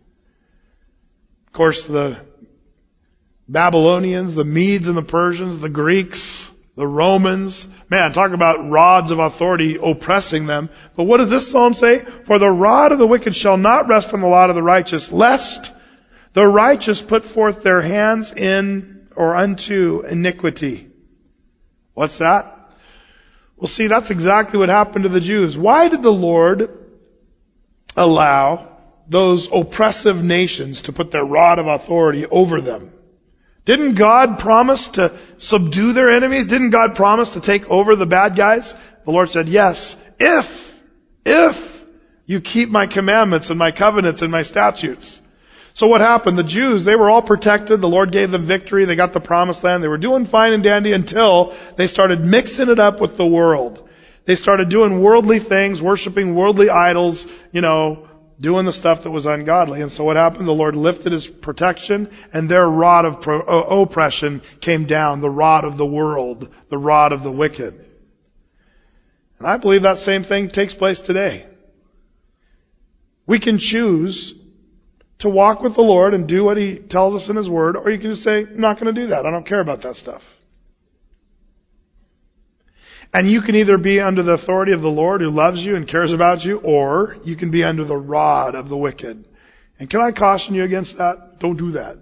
Of course, the Babylonians, the Medes and the Persians, the Greeks, the Romans. Man, talk about rods of authority oppressing them. But what does this psalm say? For the rod of the wicked shall not rest on the lot of the righteous, lest the righteous put forth their hands in or unto iniquity. What's that? Well, see, that's exactly what happened to the Jews. Why did the Lord allow those oppressive nations to put their rod of authority over them? Didn't God promise to subdue their enemies? Didn't God promise to take over the bad guys? The Lord said, yes, if, if you keep my commandments and my covenants and my statutes. So what happened? The Jews, they were all protected. The Lord gave them victory. They got the promised land. They were doing fine and dandy until they started mixing it up with the world. They started doing worldly things, worshiping worldly idols, you know, doing the stuff that was ungodly. And so what happened? The Lord lifted His protection, and their rod of pro- uh, oppression came down, the rod of the world, the rod of the wicked. And I believe that same thing takes place today. We can choose to walk with the Lord and do what He tells us in His Word, or you can just say, I'm not going to do that. I don't care about that stuff. And you can either be under the authority of the Lord who loves you and cares about you, or you can be under the rod of the wicked. And can I caution you against that? Don't do that.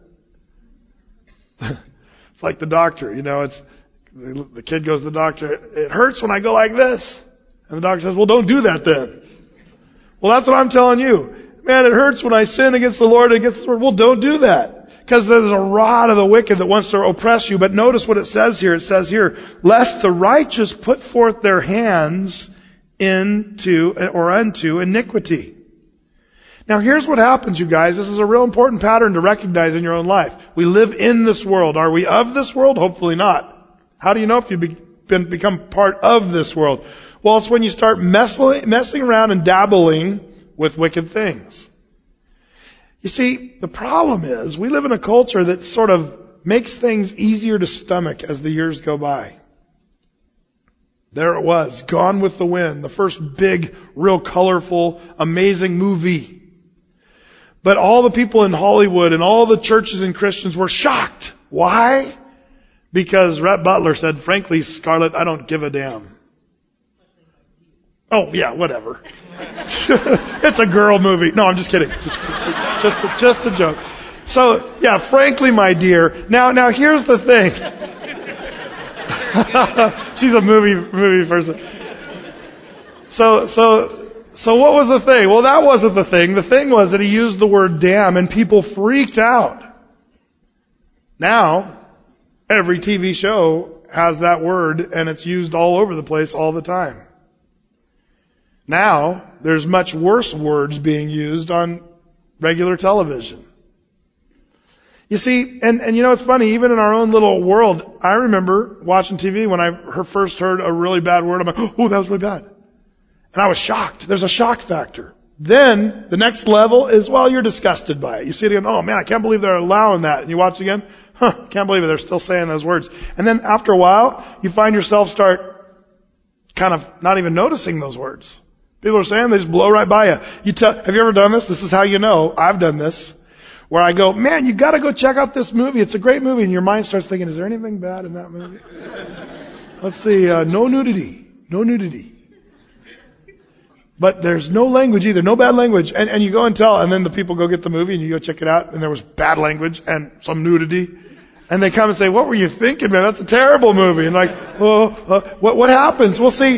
It's like the doctor, you know, it's, the kid goes to the doctor, it hurts when I go like this. And the doctor says, well, don't do that then. Well, that's what I'm telling you. Man, it hurts when I sin against the Lord and against His Word. Well, don't do that. Because there's a rod of the wicked that wants to oppress you. But notice what it says here. It says here, lest the righteous put forth their hands into or unto iniquity. Now here's what happens, you guys. This is a real important pattern to recognize in your own life. We live in this world. Are we of this world? Hopefully not. How do you know if you've been, become part of this world? Well, it's when you start messing, messing around and dabbling with wicked things. You see, the problem is we live in a culture that sort of makes things easier to stomach as the years go by. There it was, Gone with the Wind, the first big, real colorful, amazing movie. But all the people in Hollywood and all the churches and Christians were shocked. Why? Because Rhett Butler said, frankly, Scarlett, I don't give a damn. Oh, yeah, whatever. It's a girl movie. No, I'm just kidding. Just, just, just, a, just a joke. So, yeah, frankly, my dear. Now, now here's the thing. She's a movie, movie person. So, so, so what was the thing? Well, that wasn't the thing. The thing was that he used the word damn and people freaked out. Now, every T V show has that word and it's used all over the place all the time. Now, there's much worse words being used on regular television. You see, and, and you know, it's funny, even in our own little world, I remember watching T V when I first heard a really bad word, I'm like, oh, that was really bad. And I was shocked. There's a shock factor. Then, the next level is, well, you're disgusted by it. You see it again, oh man, I can't believe they're allowing that. And you watch it again, huh, can't believe it, they're still saying those words. And then after a while, you find yourself start kind of not even noticing those words. People are saying, they just blow right by you. You tell, have you ever done this? This is how you know. I've done this. Where I go, man, you gotta go check out this movie. It's a great movie. And your mind starts thinking, is there anything bad in that movie? Let's see, uh, no nudity. No nudity. But there's no language either. No bad language. And, and you go and tell, and then the people go get the movie and you go check it out and there was bad language and some nudity. And they come and say, what were you thinking, man? That's a terrible movie. And like, oh, uh, what, what happens? Well, see,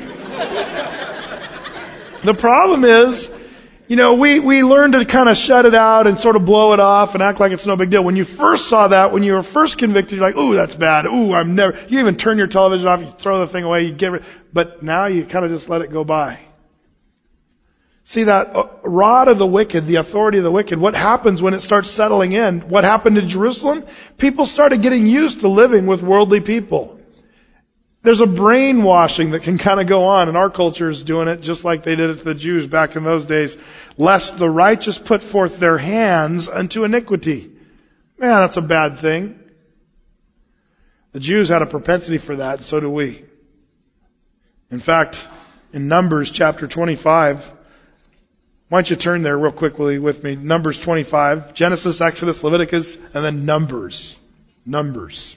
the problem is, you know, we, we learn to kind of shut it out and sort of blow it off and act like it's no big deal. When you first saw that, when you were first convicted, you're like, ooh, that's bad. Ooh, I'm never, you even turn your television off, you throw the thing away, you get rid, but now you kind of just let it go by. See that rod of the wicked, the authority of the wicked, what happens when it starts settling in? What happened in Jerusalem? People started getting used to living with worldly people. There's a brainwashing that can kind of go on, and our culture is doing it just like they did it to the Jews back in those days. Lest the righteous put forth their hands unto iniquity. Man, that's a bad thing. The Jews had a propensity for that, and so do we. In fact, in Numbers chapter twenty-five, why don't you turn there real quickly with me? Numbers twenty-five, Genesis, Exodus, Leviticus, and then Numbers. Numbers.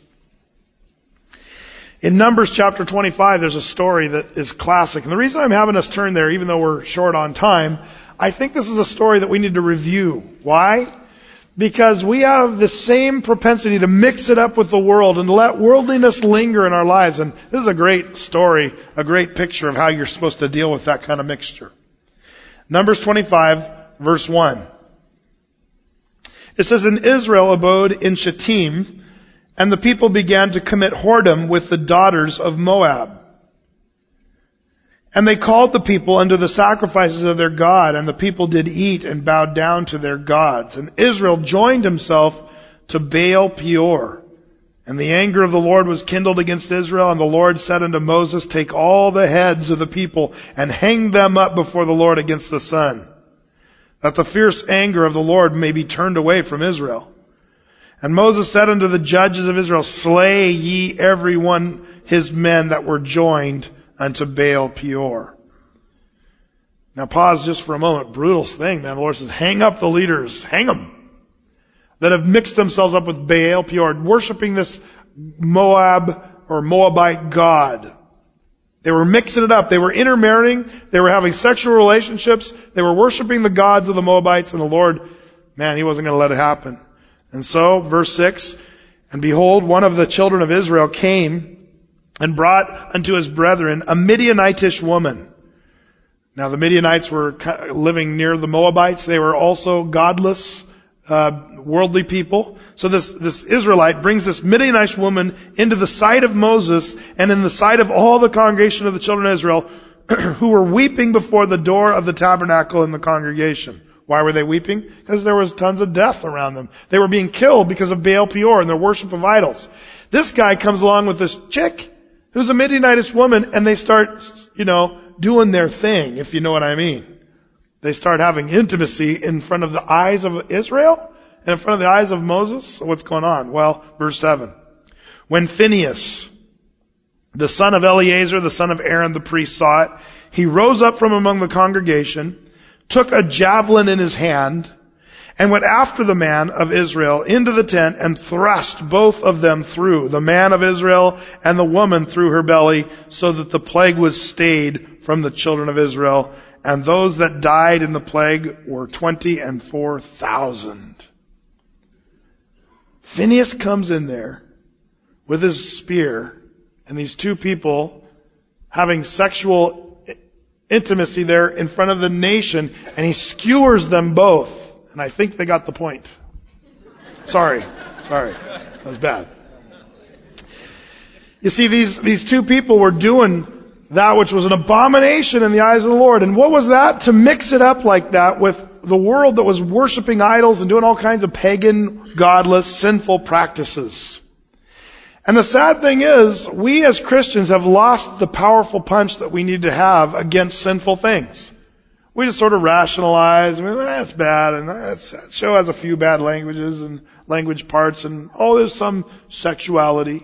In Numbers chapter twenty-five, there's a story that is classic. And the reason I'm having us turn there, even though we're short on time, I think this is a story that we need to review. Why? Because we have the same propensity to mix it up with the world and let worldliness linger in our lives. And this is a great story, a great picture of how you're supposed to deal with that kind of mixture. Numbers twenty-five, verse one. It says, "And Israel abode in Shittim, and the people began to commit whoredom with the daughters of Moab. And they called the people unto the sacrifices of their God, and the people did eat and bowed down to their gods. And Israel joined himself to Baal Peor. And the anger of the Lord was kindled against Israel, and the Lord said unto Moses, take all the heads of the people and hang them up before the Lord against the sun, that the fierce anger of the Lord may be turned away from Israel. And Moses said unto the judges of Israel, slay ye every one his men that were joined unto Baal Peor. Now pause just for a moment. Brutal thing, man. The Lord says, hang up the leaders. Hang them. That have mixed themselves up with Baal Peor, worshiping this Moab or Moabite god. They were mixing it up. They were intermarrying. They were having sexual relationships. They were worshiping the gods of the Moabites, and the Lord, man, He wasn't going to let it happen. And so, verse six, and behold, one of the children of Israel came and brought unto his brethren a Midianitish woman. Now the Midianites were living near the Moabites. They were also godless, uh, worldly people. So this, this Israelite brings this Midianitish woman into the sight of Moses and in the sight of all the congregation of the children of Israel who were weeping before the door of the tabernacle in the congregation. Why were they weeping? Because there was tons of death around them. They were being killed because of Baal Peor and their worship of idols. This guy comes along with this chick who's a Midianitish woman, and they start, you know, doing their thing, if you know what I mean. They start having intimacy in front of the eyes of Israel and in front of the eyes of Moses. So what's going on? Well, verse seven. When Phinehas, the son of Eleazar, the son of Aaron, the priest, saw it, he rose up from among the congregation, took a javelin in his hand, and went after the man of Israel into the tent and thrust both of them through, the man of Israel and the woman through her belly, so that the plague was stayed from the children of Israel. And those that died in the plague were twenty and four thousand. Phinehas comes in there with his spear, and these two people having sexual intimacy there in front of the nation, and he skewers them both. And I think they got the point. Sorry. Sorry. That was bad. You see, these, these two people were doing that which was an abomination in the eyes of the Lord. And what was that? To mix it up like that with the world that was worshiping idols and doing all kinds of pagan, godless, sinful practices. And the sad thing is, we as Christians have lost the powerful punch that we need to have against sinful things. We just sort of rationalize, I mean, that's bad, and that's, that show has a few bad languages and language parts, and oh, there's some sexuality.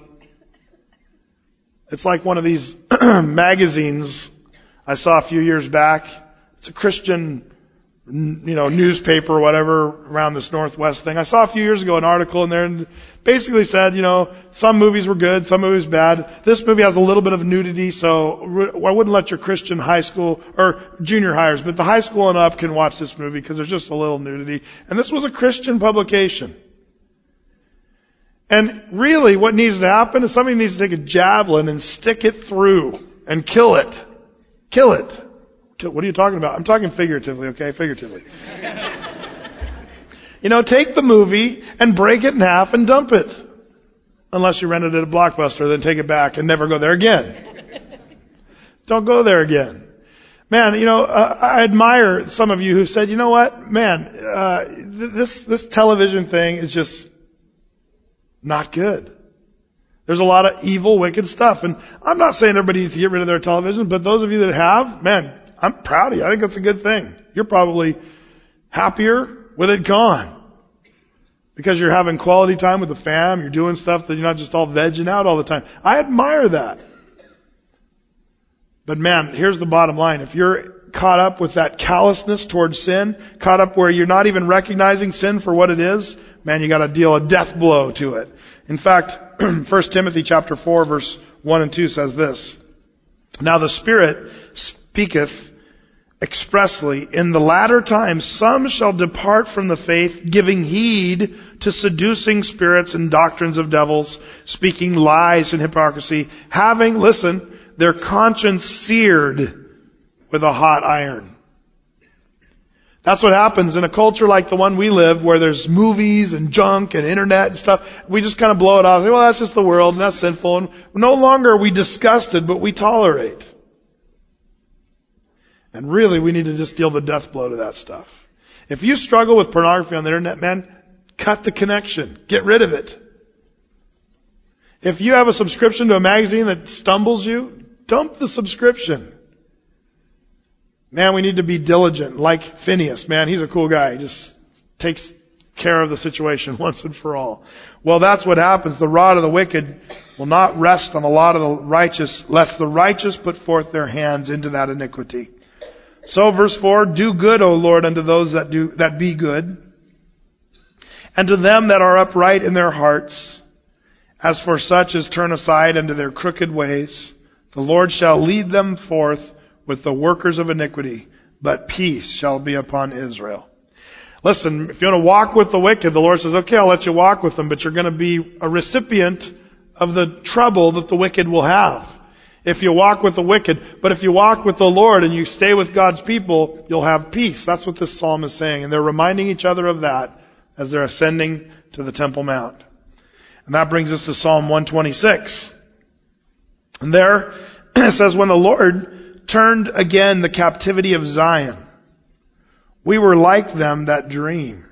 It's like one of these magazines I saw a few years back. It's a Christian, you know, newspaper or whatever around this Northwest thing. I saw a few years ago an article in there and basically said, you know, some movies were good, some movies bad. This movie has a little bit of nudity, so I wouldn't let your Christian high school or junior hires, but the high school and up can watch this movie because there's just a little nudity. And this was a Christian publication. And really what needs to happen is somebody needs to take a javelin and stick it through and kill it. Kill it. What are you talking about? I'm talking figuratively, okay? Figuratively. You know, take the movie and break it in half and dump it. Unless you rented it at a Blockbuster, then take it back and never go there again. Don't go there again. Man, you know, uh, I admire some of you who said, you know what? Man, uh, this, this television thing is just not good. There's a lot of evil, wicked stuff. And I'm not saying everybody needs to get rid of their television, but those of you that have, man, I'm proud of you. I think that's a good thing. You're probably happier with it gone. Because you're having quality time with the fam, you're doing stuff that you're not just all vegging out all the time. I admire that. But man, here's the bottom line. If you're caught up with that callousness towards sin, caught up where you're not even recognizing sin for what it is, man, you gotta deal a death blow to it. In fact, First Timothy chapter four verse one and two says this. Now the Spirit speaketh expressly, in the latter times some shall depart from the faith, giving heed to seducing spirits and doctrines of devils, speaking lies and hypocrisy, having, listen, their conscience seared with a hot iron. That's what happens in a culture like the one we live, where there's movies and junk and internet and stuff. We just kind of blow it off. Well, that's just the world and that's sinful. And no longer are we disgusted, but we tolerate. And really, we need to just deal the death blow to that stuff. If you struggle with pornography on the internet, man, cut the connection. Get rid of it. If you have a subscription to a magazine that stumbles you, dump the subscription. Man, we need to be diligent. Like Phineas, man, he's a cool guy. He just takes care of the situation once and for all. Well, that's what happens. The rod of the wicked will not rest on the lot of the righteous, lest the righteous put forth their hands into that iniquity. So, verse four, do good, O Lord, unto those that do, that be good, and to them that are upright in their hearts. As for such as turn aside unto their crooked ways, the Lord shall lead them forth with the workers of iniquity, but peace shall be upon Israel. Listen, if you want to walk with the wicked, the Lord says, okay, I'll let you walk with them, but you're going to be a recipient of the trouble that the wicked will have. If you walk with the wicked, but if you walk with the Lord and you stay with God's people, you'll have peace. That's what this psalm is saying. And they're reminding each other of that as they're ascending to the Temple Mount. And that brings us to Psalm one twenty-six. And there it says, when the Lord turned again the captivity of Zion, we were like them that dream.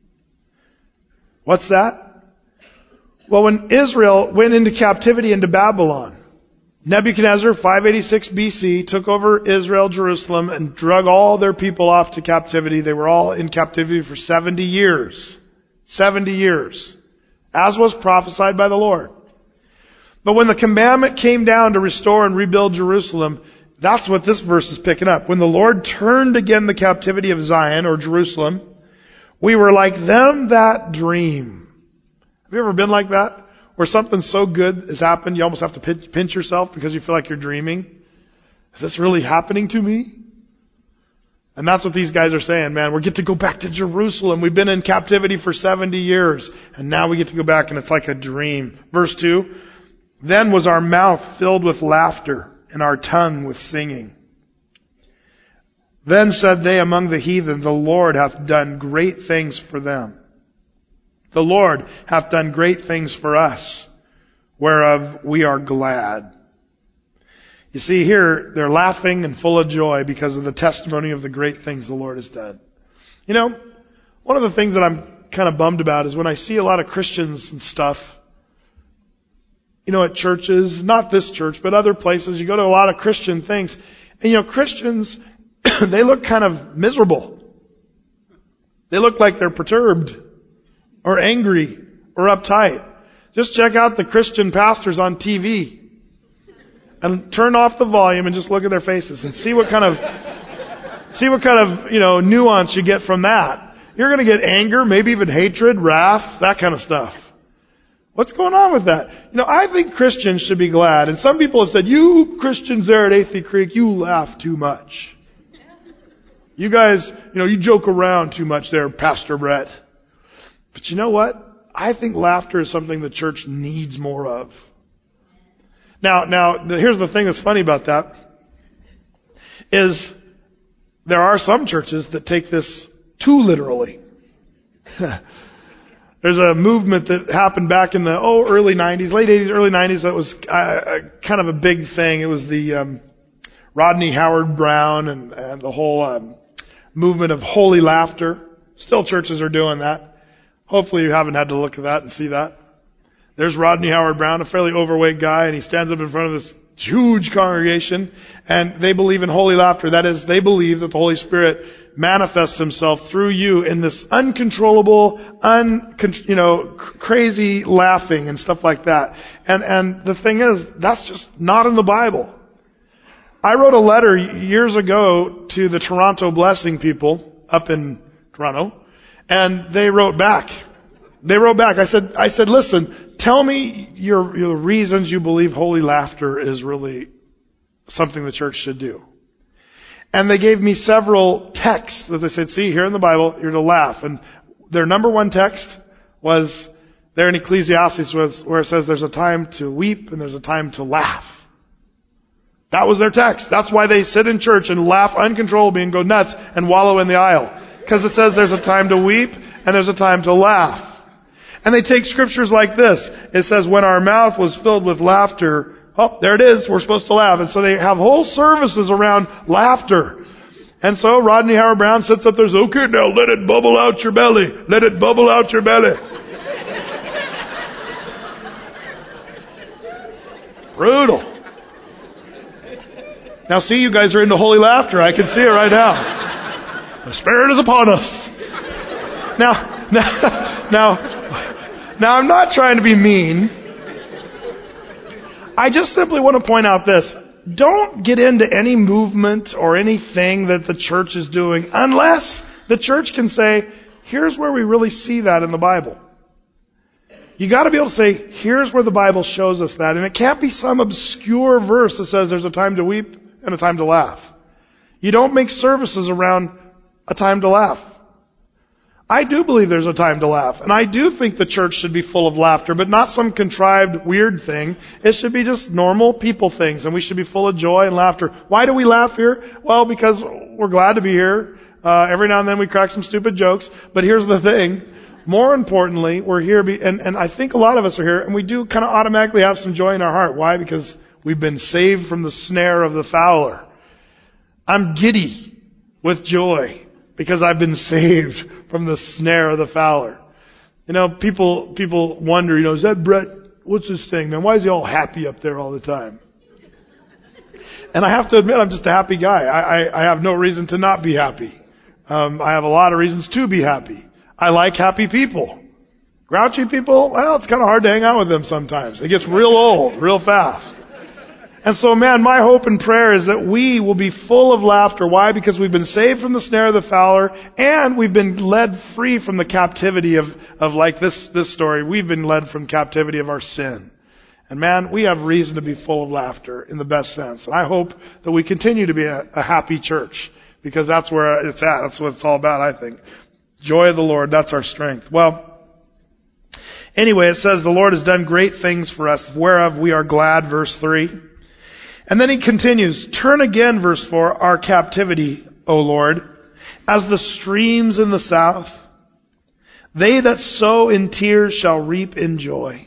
What's that? Well, when Israel went into captivity into Babylon, Nebuchadnezzar, five eighty-six B C, took over Israel, Jerusalem, and drug all their people off to captivity. They were all in captivity for seventy years. seventy years. As was prophesied by the Lord. But when the commandment came down to restore and rebuild Jerusalem, that's what this verse is picking up. When the Lord turned again the captivity of Zion, or Jerusalem, we were like them that dream. Have you ever been like that? Where something so good has happened, you almost have to pinch yourself because you feel like you're dreaming. Is this really happening to me? And that's what these guys are saying, man. We get to go back to Jerusalem. We've been in captivity for seventy years. And now we get to go back and it's like a dream. Verse two. Then was our mouth filled with laughter and our tongue with singing. Then said they among the heathen, the Lord hath done great things for them. The Lord hath done great things for us, whereof we are glad. You see here, they're laughing and full of joy because of the testimony of the great things the Lord has done. You know, one of the things that I'm kind of bummed about is when I see a lot of Christians and stuff, you know, at churches, not this church, but other places, you go to a lot of Christian things, and you know, Christians, they look kind of miserable. They look like they're perturbed, or angry, or uptight. Just check out the Christian pastors on T V. And turn off the volume and just look at their faces and see what kind of, see what kind of, you know, nuance you get from that. You're going to get anger, maybe even hatred, wrath, that kind of stuff. What's going on with that? You know, I think Christians should be glad. And some people have said, you Christians there at Athey Creek, you laugh too much. You guys, you know, you joke around too much there, Pastor Brett. But you know what? I think laughter is something the church needs more of. Now, now, here's the thing that's funny about that, is there are some churches that take this too literally. There's a movement that happened back in the, oh, early nineties, late eighties, early nineties, that was uh, kind of a big thing. It was the um, Rodney Howard Brown and, and the whole um, movement of holy laughter. Still churches are doing that. Hopefully you haven't had to look at that and see that. There's Rodney Howard Brown, a fairly overweight guy, and he stands up in front of this huge congregation, and they believe in holy laughter. That is, they believe that the Holy Spirit manifests himself through you in this uncontrollable, un, you know, crazy laughing and stuff like that. And, and the thing is, that's just not in the Bible. I wrote a letter years ago to the Toronto Blessing people up in Toronto, and they wrote back. They wrote back. I said, I said, listen, tell me your, your reasons you believe holy laughter is really something the church should do. And they gave me several texts that they said, see, here in the Bible, you're to laugh. And their number one text was there in Ecclesiastes, where it says there's a time to weep and there's a time to laugh. That was their text. That's why they sit in church and laugh uncontrollably and go nuts and wallow in the aisle. Because it says there's a time to weep and there's a time to laugh. And they take scriptures like this. It says, when our mouth was filled with laughter, oh, there it is, we're supposed to laugh. And so they have whole services around laughter. And so Rodney Howard-Brown sits up there and says, okay, now let it bubble out your belly. Let it bubble out your belly. Brutal. Now see, you guys are into holy laughter. I can see it right now. The Spirit is upon us. Now, now, now, now I'm not trying to be mean. I just simply want to point out this. Don't get into any movement or anything that the church is doing unless the church can say, here's where we really see that in the Bible. You got to be able to say, here's where the Bible shows us that. And it can't be some obscure verse that says there's a time to weep and a time to laugh. You don't make services around a time to laugh. I do believe there's a time to laugh. And I do think the church should be full of laughter, but not some contrived weird thing. It should be just normal people things, and we should be full of joy and laughter. Why do we laugh here? Well, because we're glad to be here. Uh, every now and then we crack some stupid jokes. But here's the thing. More importantly, we're here, be, and, and I think a lot of us are here, and we do kind of automatically have some joy in our heart. Why? Because we've been saved from the snare of the fowler. I'm giddy with joy because I've been saved from the snare of the fowler. You know, people people wonder, you know, is that Brett, what's his thing, man? Why is he all happy up there all the time? And I have to admit, I'm just a happy guy. I, I, I have no reason to not be happy. Um, I have a lot of reasons to be happy. I like happy people. Grouchy people, well, it's kind of hard to hang out with them sometimes. It gets real old, real fast. And so, man, my hope and prayer is that we will be full of laughter. Why? Because we've been saved from the snare of the fowler, and we've been led free from the captivity of, of like this, this story. We've been led from captivity of our sin. And man, we have reason to be full of laughter in the best sense. And I hope that we continue to be a, a happy church, because that's where it's at. That's what it's all about, I think. Joy of the Lord, that's our strength. Well, anyway, it says the Lord has done great things for us, whereof we are glad, verse three. And then he continues, turn again, verse four, our captivity, O Lord, as the streams in the south. They that sow in tears shall reap in joy.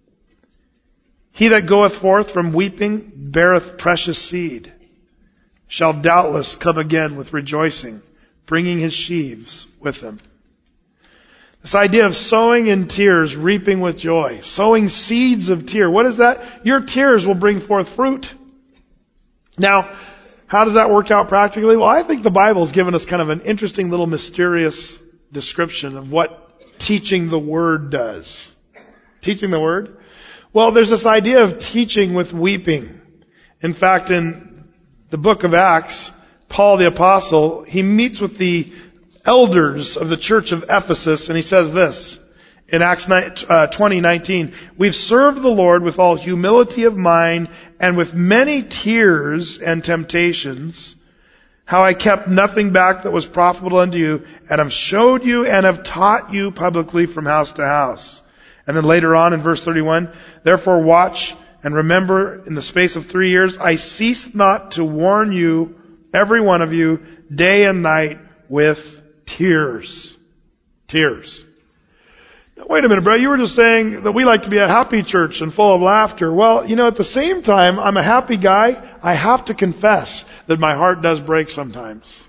He that goeth forth from weeping beareth precious seed, shall doubtless come again with rejoicing, bringing his sheaves with him. This idea of sowing in tears, reaping with joy, sowing seeds of tear. What is that? Your tears will bring forth fruit. Now, how does that work out practically? Well, I think the Bible's given us kind of an interesting little mysterious description of what teaching the Word does. Teaching the Word? Well, there's this idea of teaching with weeping. In fact, in the book of Acts, Paul the Apostle, he meets with the elders of the church of Ephesus, and he says this in Acts twenty nineteen, we've served the Lord with all humility of mind and with many tears and temptations, how I kept nothing back that was profitable unto you, and have showed you and have taught you publicly from house to house. And then later on in verse thirty-one, therefore watch and remember, in the space of three years, I ceased not to warn you, every one of you, day and night with tears. Tears. Now, wait a minute, bro. You were just saying that we like to be a happy church and full of laughter. Well, you know, at the same time, I'm a happy guy. I have to confess that my heart does break sometimes.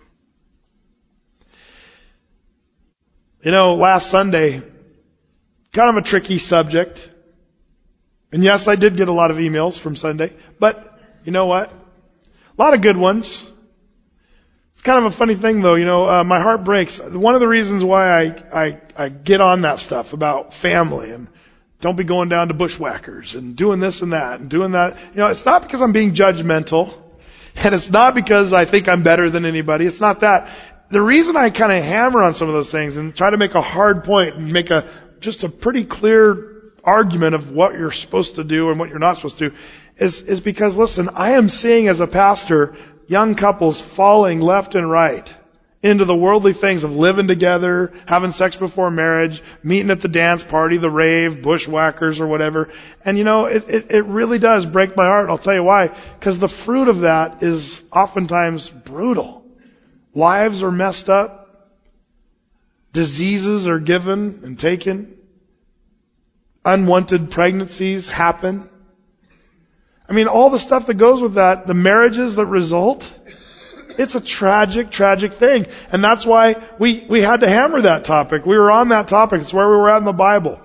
You know, last Sunday, kind of a tricky subject. And yes, I did get a lot of emails from Sunday. But, you know what? A lot of good ones. It's kind of a funny thing, though. You know, uh, my heart breaks. One of the reasons why I, I, I get on that stuff about family and don't be going down to bushwhackers and doing this and that and doing that. You know, it's not because I'm being judgmental. And it's not because I think I'm better than anybody. It's not that. The reason I kind of hammer on some of those things and try to make a hard point and make a just a pretty clear argument of what you're supposed to do and what you're not supposed to is, is because, listen, I am seeing as a pastor young couples falling left and right into the worldly things of living together, having sex before marriage, meeting at the dance party, the rave, bushwhackers or whatever. And you know, it, it, it really does break my heart. I'll tell you why. Because the fruit of that is oftentimes brutal. Lives are messed up. Diseases are given and taken. Unwanted pregnancies happen. I mean, all the stuff that goes with that, the marriages that result, it's a tragic, tragic thing. And that's why we, we had to hammer that topic. We were on that topic. It's where we were at in the Bible.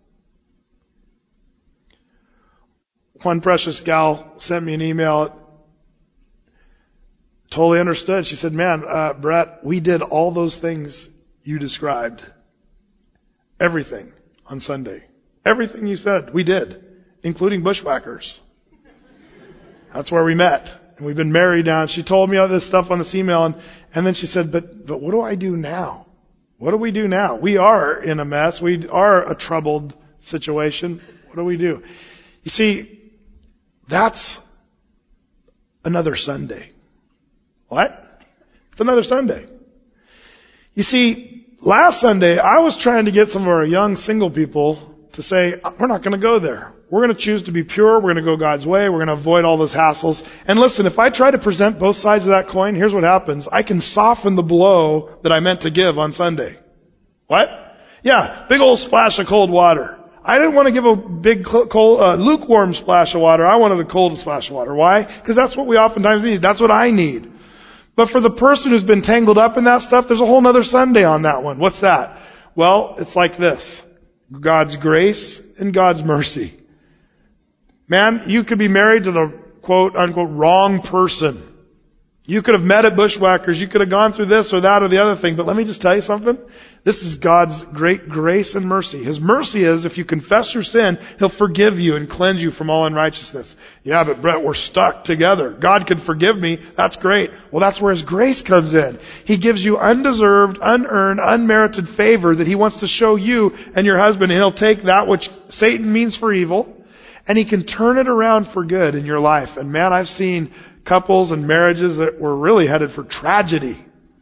One precious gal sent me an email. Totally understood. She said, man, uh, Brett, we did all those things you described. Everything on Sunday. Everything you said, we did. Including bushwhackers. That's where we met. And we've been married now. And she told me all this stuff on this email. And, and then she said, but, but what do I do now? What do we do now? We are in a mess. We are a troubled situation. What do we do? You see, that's another Sunday. What? It's another Sunday. You see, last Sunday, I was trying to get some of our young single people to say, we're not going to go there. We're going to choose to be pure. We're going to go God's way. We're going to avoid all those hassles. And listen, if I try to present both sides of that coin, here's what happens. I can soften the blow that I meant to give on Sunday. What? Yeah, big old splash of cold water. I didn't want to give a big cold, uh, lukewarm splash of water. I wanted a cold splash of water. Why? Because that's what we oftentimes need. That's what I need. But for the person who's been tangled up in that stuff, there's a whole nother Sunday on that one. What's that? Well, it's like this. God's grace and God's mercy. Man, you could be married to the quote unquote wrong person. You could have met at Bushwhackers. You could have gone through this or that or the other thing. But let me just tell you something. This is God's great grace and mercy. His mercy is if you confess your sin, He'll forgive you and cleanse you from all unrighteousness. Yeah, but Brett, we're stuck together. God can forgive me. That's great. Well, that's where His grace comes in. He gives you undeserved, unearned, unmerited favor that He wants to show you and your husband. And He'll take that which Satan means for evil and He can turn it around for good in your life. And man, I've seen couples and marriages that were really headed for tragedy.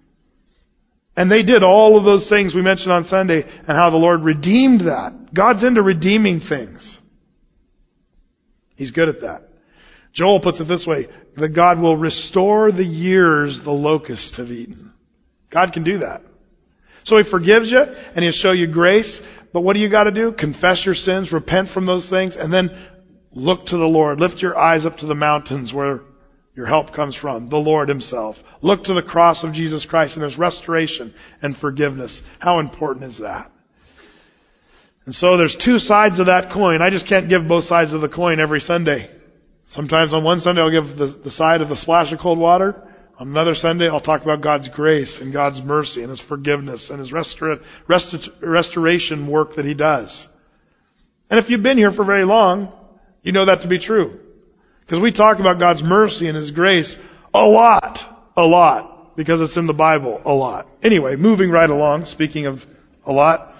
And they did all of those things we mentioned on Sunday and how the Lord redeemed that. God's into redeeming things. He's good at that. Joel puts it this way, that God will restore the years the locusts have eaten. God can do that. So He forgives you and He'll show you grace. But what do you got to do? Confess your sins, repent from those things, and then look to the Lord. Lift your eyes up to the mountains where your help comes from, the Lord Himself. Look to the cross of Jesus Christ and there's restoration and forgiveness. How important is that? And so there's two sides of that coin. I just can't give both sides of the coin every Sunday. Sometimes on one Sunday I'll give the, the side of the splash of cold water. On another Sunday I'll talk about God's grace and God's mercy and His forgiveness and His restor- rest- restoration work that He does. And if you've been here for very long, you know that to be true. Because we talk about God's mercy and His grace a lot, a lot, because it's in the Bible a lot. Anyway, moving right along, speaking of a lot.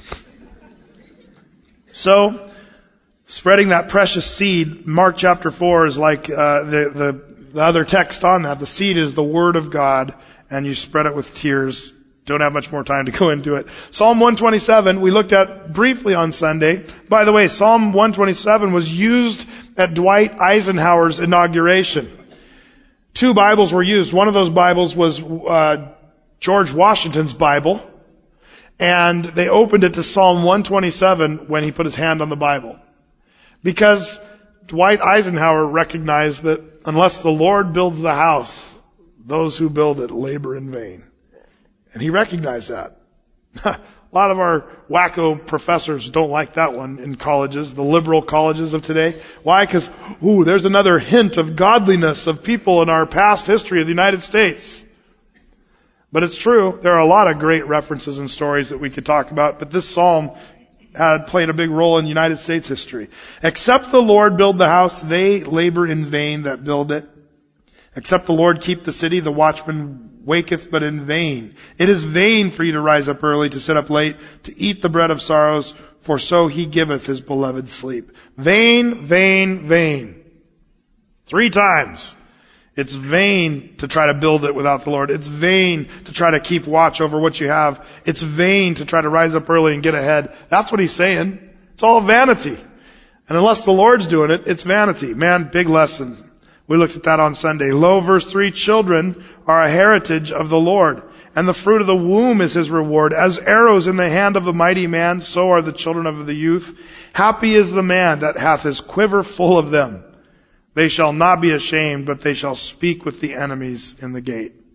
So, spreading that precious seed, Mark chapter four is like uh, the, the, the other text on that. The seed is the Word of God, and you spread it with tears. Don't have much more time to go into it. Psalm one twenty-seven, we looked at briefly on Sunday. By the way, Psalm one twenty-seven was used at Dwight Eisenhower's inauguration. Two Bibles were used. One of those Bibles was uh, George Washington's Bible. And they opened it to Psalm one twenty-seven when he put his hand on the Bible. Because Dwight Eisenhower recognized that unless the Lord builds the house, those who build it labor in vain. And he recognized that. A lot of our wacko professors don't like that one in colleges, the liberal colleges of today. Why? Because, ooh, there's another hint of godliness of people in our past history of the United States. But it's true. There are a lot of great references and stories that we could talk about, but this psalm had played a big role in United States history. Except the Lord build the house, they labor in vain that build it. Except the Lord keep the city, the watchman waketh but in vain. It is vain for you to rise up early, to sit up late, to eat the bread of sorrows, for so He giveth His beloved sleep. Vain, vain, vain. Three times. It's vain to try to build it without the Lord. It's vain to try to keep watch over what you have. It's vain to try to rise up early and get ahead. That's what He's saying. It's all vanity. And unless the Lord's doing it, it's vanity. Man, big lesson. We looked at that on Sunday. Lo, verse three, children are a heritage of the Lord, and the fruit of the womb is His reward. As arrows in the hand of the mighty man, so are the children of the youth. Happy is the man that hath his quiver full of them. They shall not be ashamed, but they shall speak with the enemies in the gate.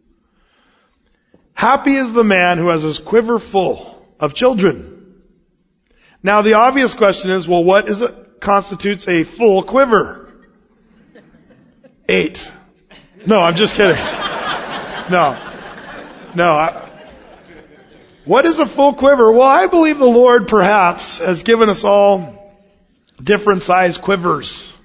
Happy is the man who has his quiver full of children. Now the obvious question is, well, what is it constitutes a full quiver? Eight. No, I'm just kidding. No. No. I, what is a full quiver? Well, I believe the Lord perhaps has given us all different size quivers.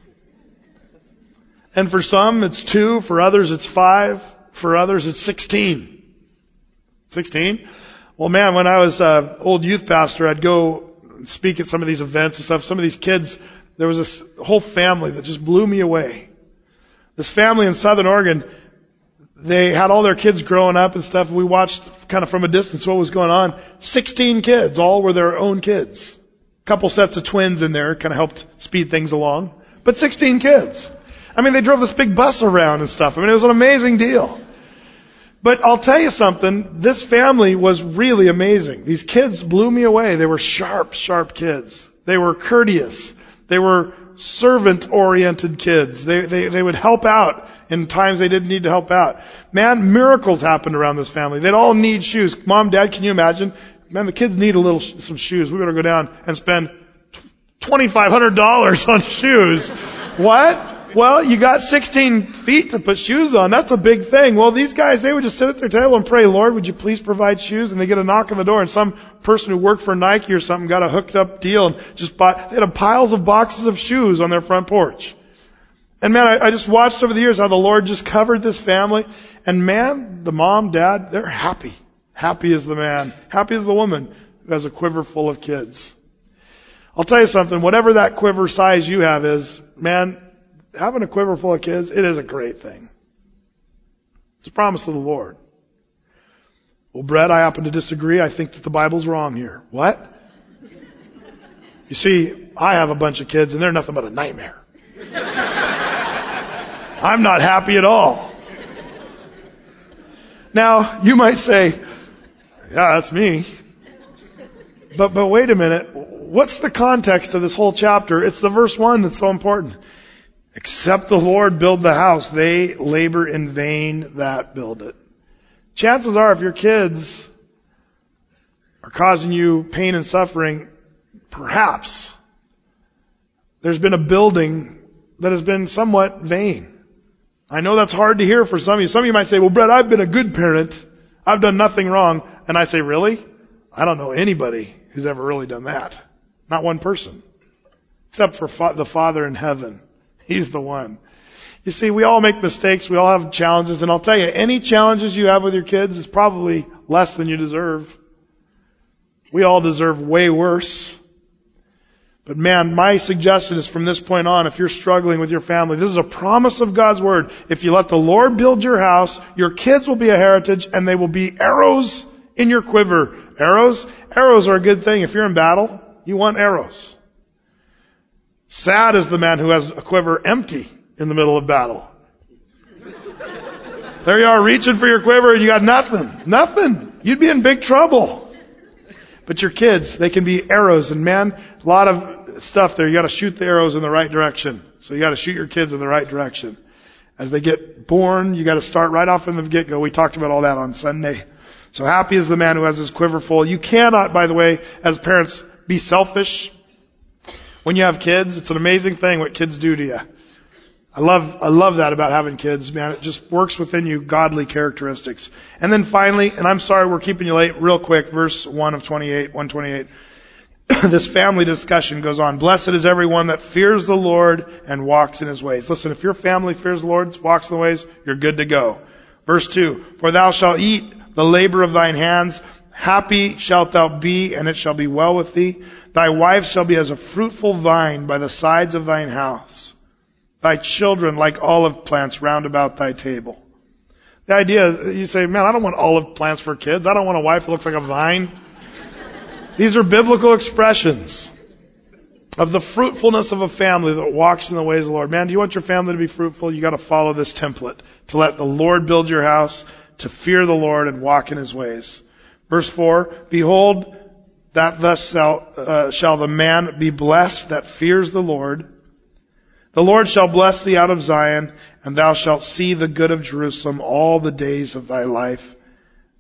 And for some it's two, for others it's five, for others it's sixteen. Sixteen? Well, man, when I was an old youth pastor, I'd go speak at some of these events and stuff. Some of these kids, there was this whole family that just blew me away. This family in Southern Oregon, they had all their kids growing up and stuff. We watched kind of from a distance what was going on. Sixteen kids, all were their own kids. A couple sets of twins in there kind of helped speed things along. But sixteen kids. I mean, they drove this big bus around and stuff. I mean, it was an amazing deal. But I'll tell you something, this family was really amazing. These kids blew me away. They were sharp, sharp kids. They were courteous. They were servant-oriented kids. They, they, they would help out in times they didn't need to help out. Man, miracles happened around this family. They'd all need shoes. Mom, Dad, can you imagine? Man, the kids need a little, some shoes. We better go down and spend twenty-five hundred dollars on shoes. What? Well, you got sixteen feet to put shoes on. That's a big thing. Well, these guys, they would just sit at their table and pray, Lord, would you please provide shoes? And they get a knock on the door, and some person who worked for Nike or something got a hooked up deal and just bought, they had piles of boxes of shoes on their front porch. And man, I, I just watched over the years how the Lord just covered this family. And man, the mom, dad, they're happy. Happy is the man. Happy is the woman who has a quiver full of kids. I'll tell you something, whatever that quiver size you have is, man, having a quiver full of kids, it is a great thing. It's a promise of the Lord. Well, Brett, I happen to disagree. I think that the Bible's wrong here. What? You see, I have a bunch of kids and they're nothing but a nightmare. I'm not happy at all. Now, you might say, yeah, that's me. But, but wait a minute. What's the context of this whole chapter? It's the verse one that's so important. Except the Lord build the house, they labor in vain that build it. Chances are, if your kids are causing you pain and suffering, perhaps there's been a building that has been somewhat vain. I know that's hard to hear for some of you. Some of you might say, well, Brett, I've been a good parent. I've done nothing wrong. And I say, really? I don't know anybody who's ever really done that. Not one person. Except for fa- the Father in heaven. He's the one. You see, we all make mistakes. We all have challenges. And I'll tell you, any challenges you have with your kids is probably less than you deserve. We all deserve way worse. But man, my suggestion is from this point on, if you're struggling with your family, this is a promise of God's Word. If you let the Lord build your house, your kids will be a heritage and they will be arrows in your quiver. Arrows? Arrows are a good thing. If you're in battle, you want arrows. Sad is the man who has a quiver empty in the middle of battle. There you are reaching for your quiver and you got nothing. Nothing. You'd be in big trouble. But your kids, they can be arrows. And man, a lot of stuff there. You got to shoot the arrows in the right direction. So you got to shoot your kids in the right direction. As they get born, you got to start right off from the get-go. We talked about all that on Sunday. So happy is the man who has his quiver full. You cannot, by the way, as parents, be selfish. When you have kids, it's an amazing thing what kids do to you. I love, I love that about having kids, man. It just works within you, godly characteristics. And then finally, and I'm sorry we're keeping you late, real quick, verse one of twenty-eight, one twenty-eight. This family discussion goes on. Blessed is everyone that fears the Lord and walks in His ways. Listen, if your family fears the Lord, walks in the ways, you're good to go. Verse two, for thou shalt eat the labor of thine hands. Happy shalt thou be, and it shall be well with thee. Thy wife shall be as a fruitful vine by the sides of thine house. Thy children like olive plants round about thy table. The idea is, you say, man, I don't want olive plants for kids. I don't want a wife that looks like a vine. These are biblical expressions of the fruitfulness of a family that walks in the ways of the Lord. Man, do you want your family to be fruitful? You got to follow this template. To let the Lord build your house, to fear the Lord and walk in His ways. Verse four, behold, that thus shall, uh, shall the man be blessed that fears the Lord. The Lord shall bless thee out of Zion, and thou shalt see the good of Jerusalem all the days of thy life.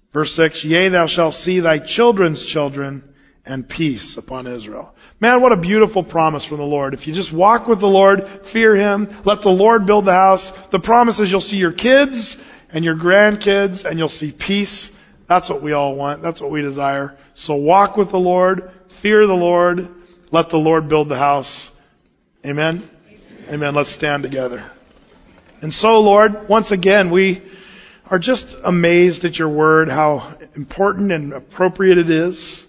Verse six, yea, thou shalt see thy children's children, and peace upon Israel. Man, what a beautiful promise from the Lord. If you just walk with the Lord, fear Him, let the Lord build the house, the promise is you'll see your kids and your grandkids, and you'll see peace. That's what we all want. That's what we desire. So walk with the Lord, fear the Lord, let the Lord build the house. Amen? Amen. Amen. Let's stand together. And so, Lord, once again, we are just amazed at your word, how important and appropriate it is.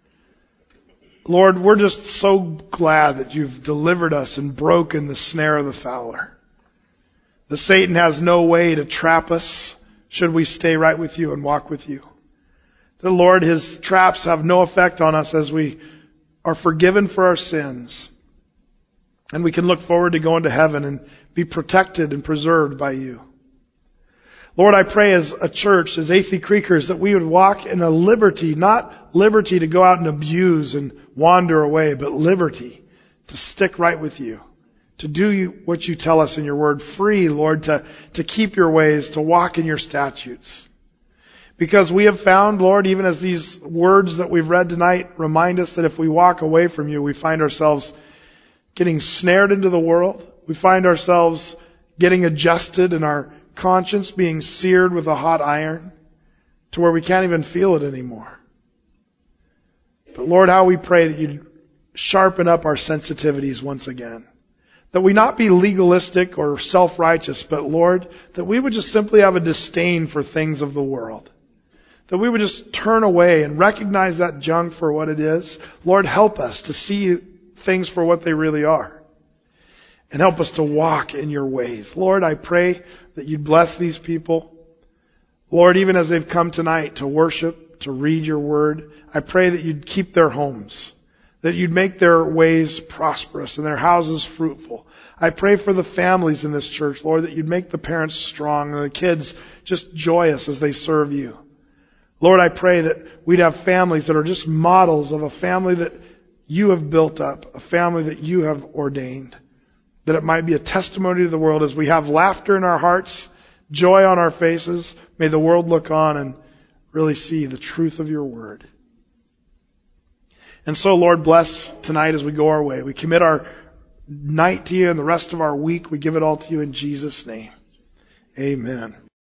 Lord, we're just so glad that you've delivered us and broken the snare of the fowler. The Satan has no way to trap us should we stay right with you and walk with you. The Lord, his traps have no effect on us as we are forgiven for our sins. And we can look forward to going to heaven and be protected and preserved by you. Lord, I pray as a church, as Athey Creekers, that we would walk in a liberty, not liberty to go out and abuse and wander away, but liberty to stick right with you, to do you, what you tell us in your word, free, Lord, to, to keep your ways, to walk in your statutes. Because we have found, Lord, even as these words that we've read tonight remind us that if we walk away from you, we find ourselves getting snared into the world. We find ourselves getting adjusted in our conscience, being seared with a hot iron to where we can't even feel it anymore. But Lord, how we pray that you'd sharpen up our sensitivities once again. That we not be legalistic or self-righteous, but Lord, that we would just simply have a disdain for things of the world. That we would just turn away and recognize that junk for what it is. Lord, help us to see things for what they really are. And help us to walk in your ways. Lord, I pray that you'd bless these people. Lord, even as they've come tonight to worship, to read your word, I pray that you'd keep their homes. That you'd make their ways prosperous and their houses fruitful. I pray for the families in this church, Lord, that you'd make the parents strong and the kids just joyous as they serve you. Lord, I pray that we'd have families that are just models of a family that you have built up, a family that you have ordained. That it might be a testimony to the world as we have laughter in our hearts, joy on our faces. May the world look on and really see the truth of your word. And so, Lord, bless tonight as we go our way. We commit our night to you and the rest of our week. We give it all to you in Jesus' name. Amen.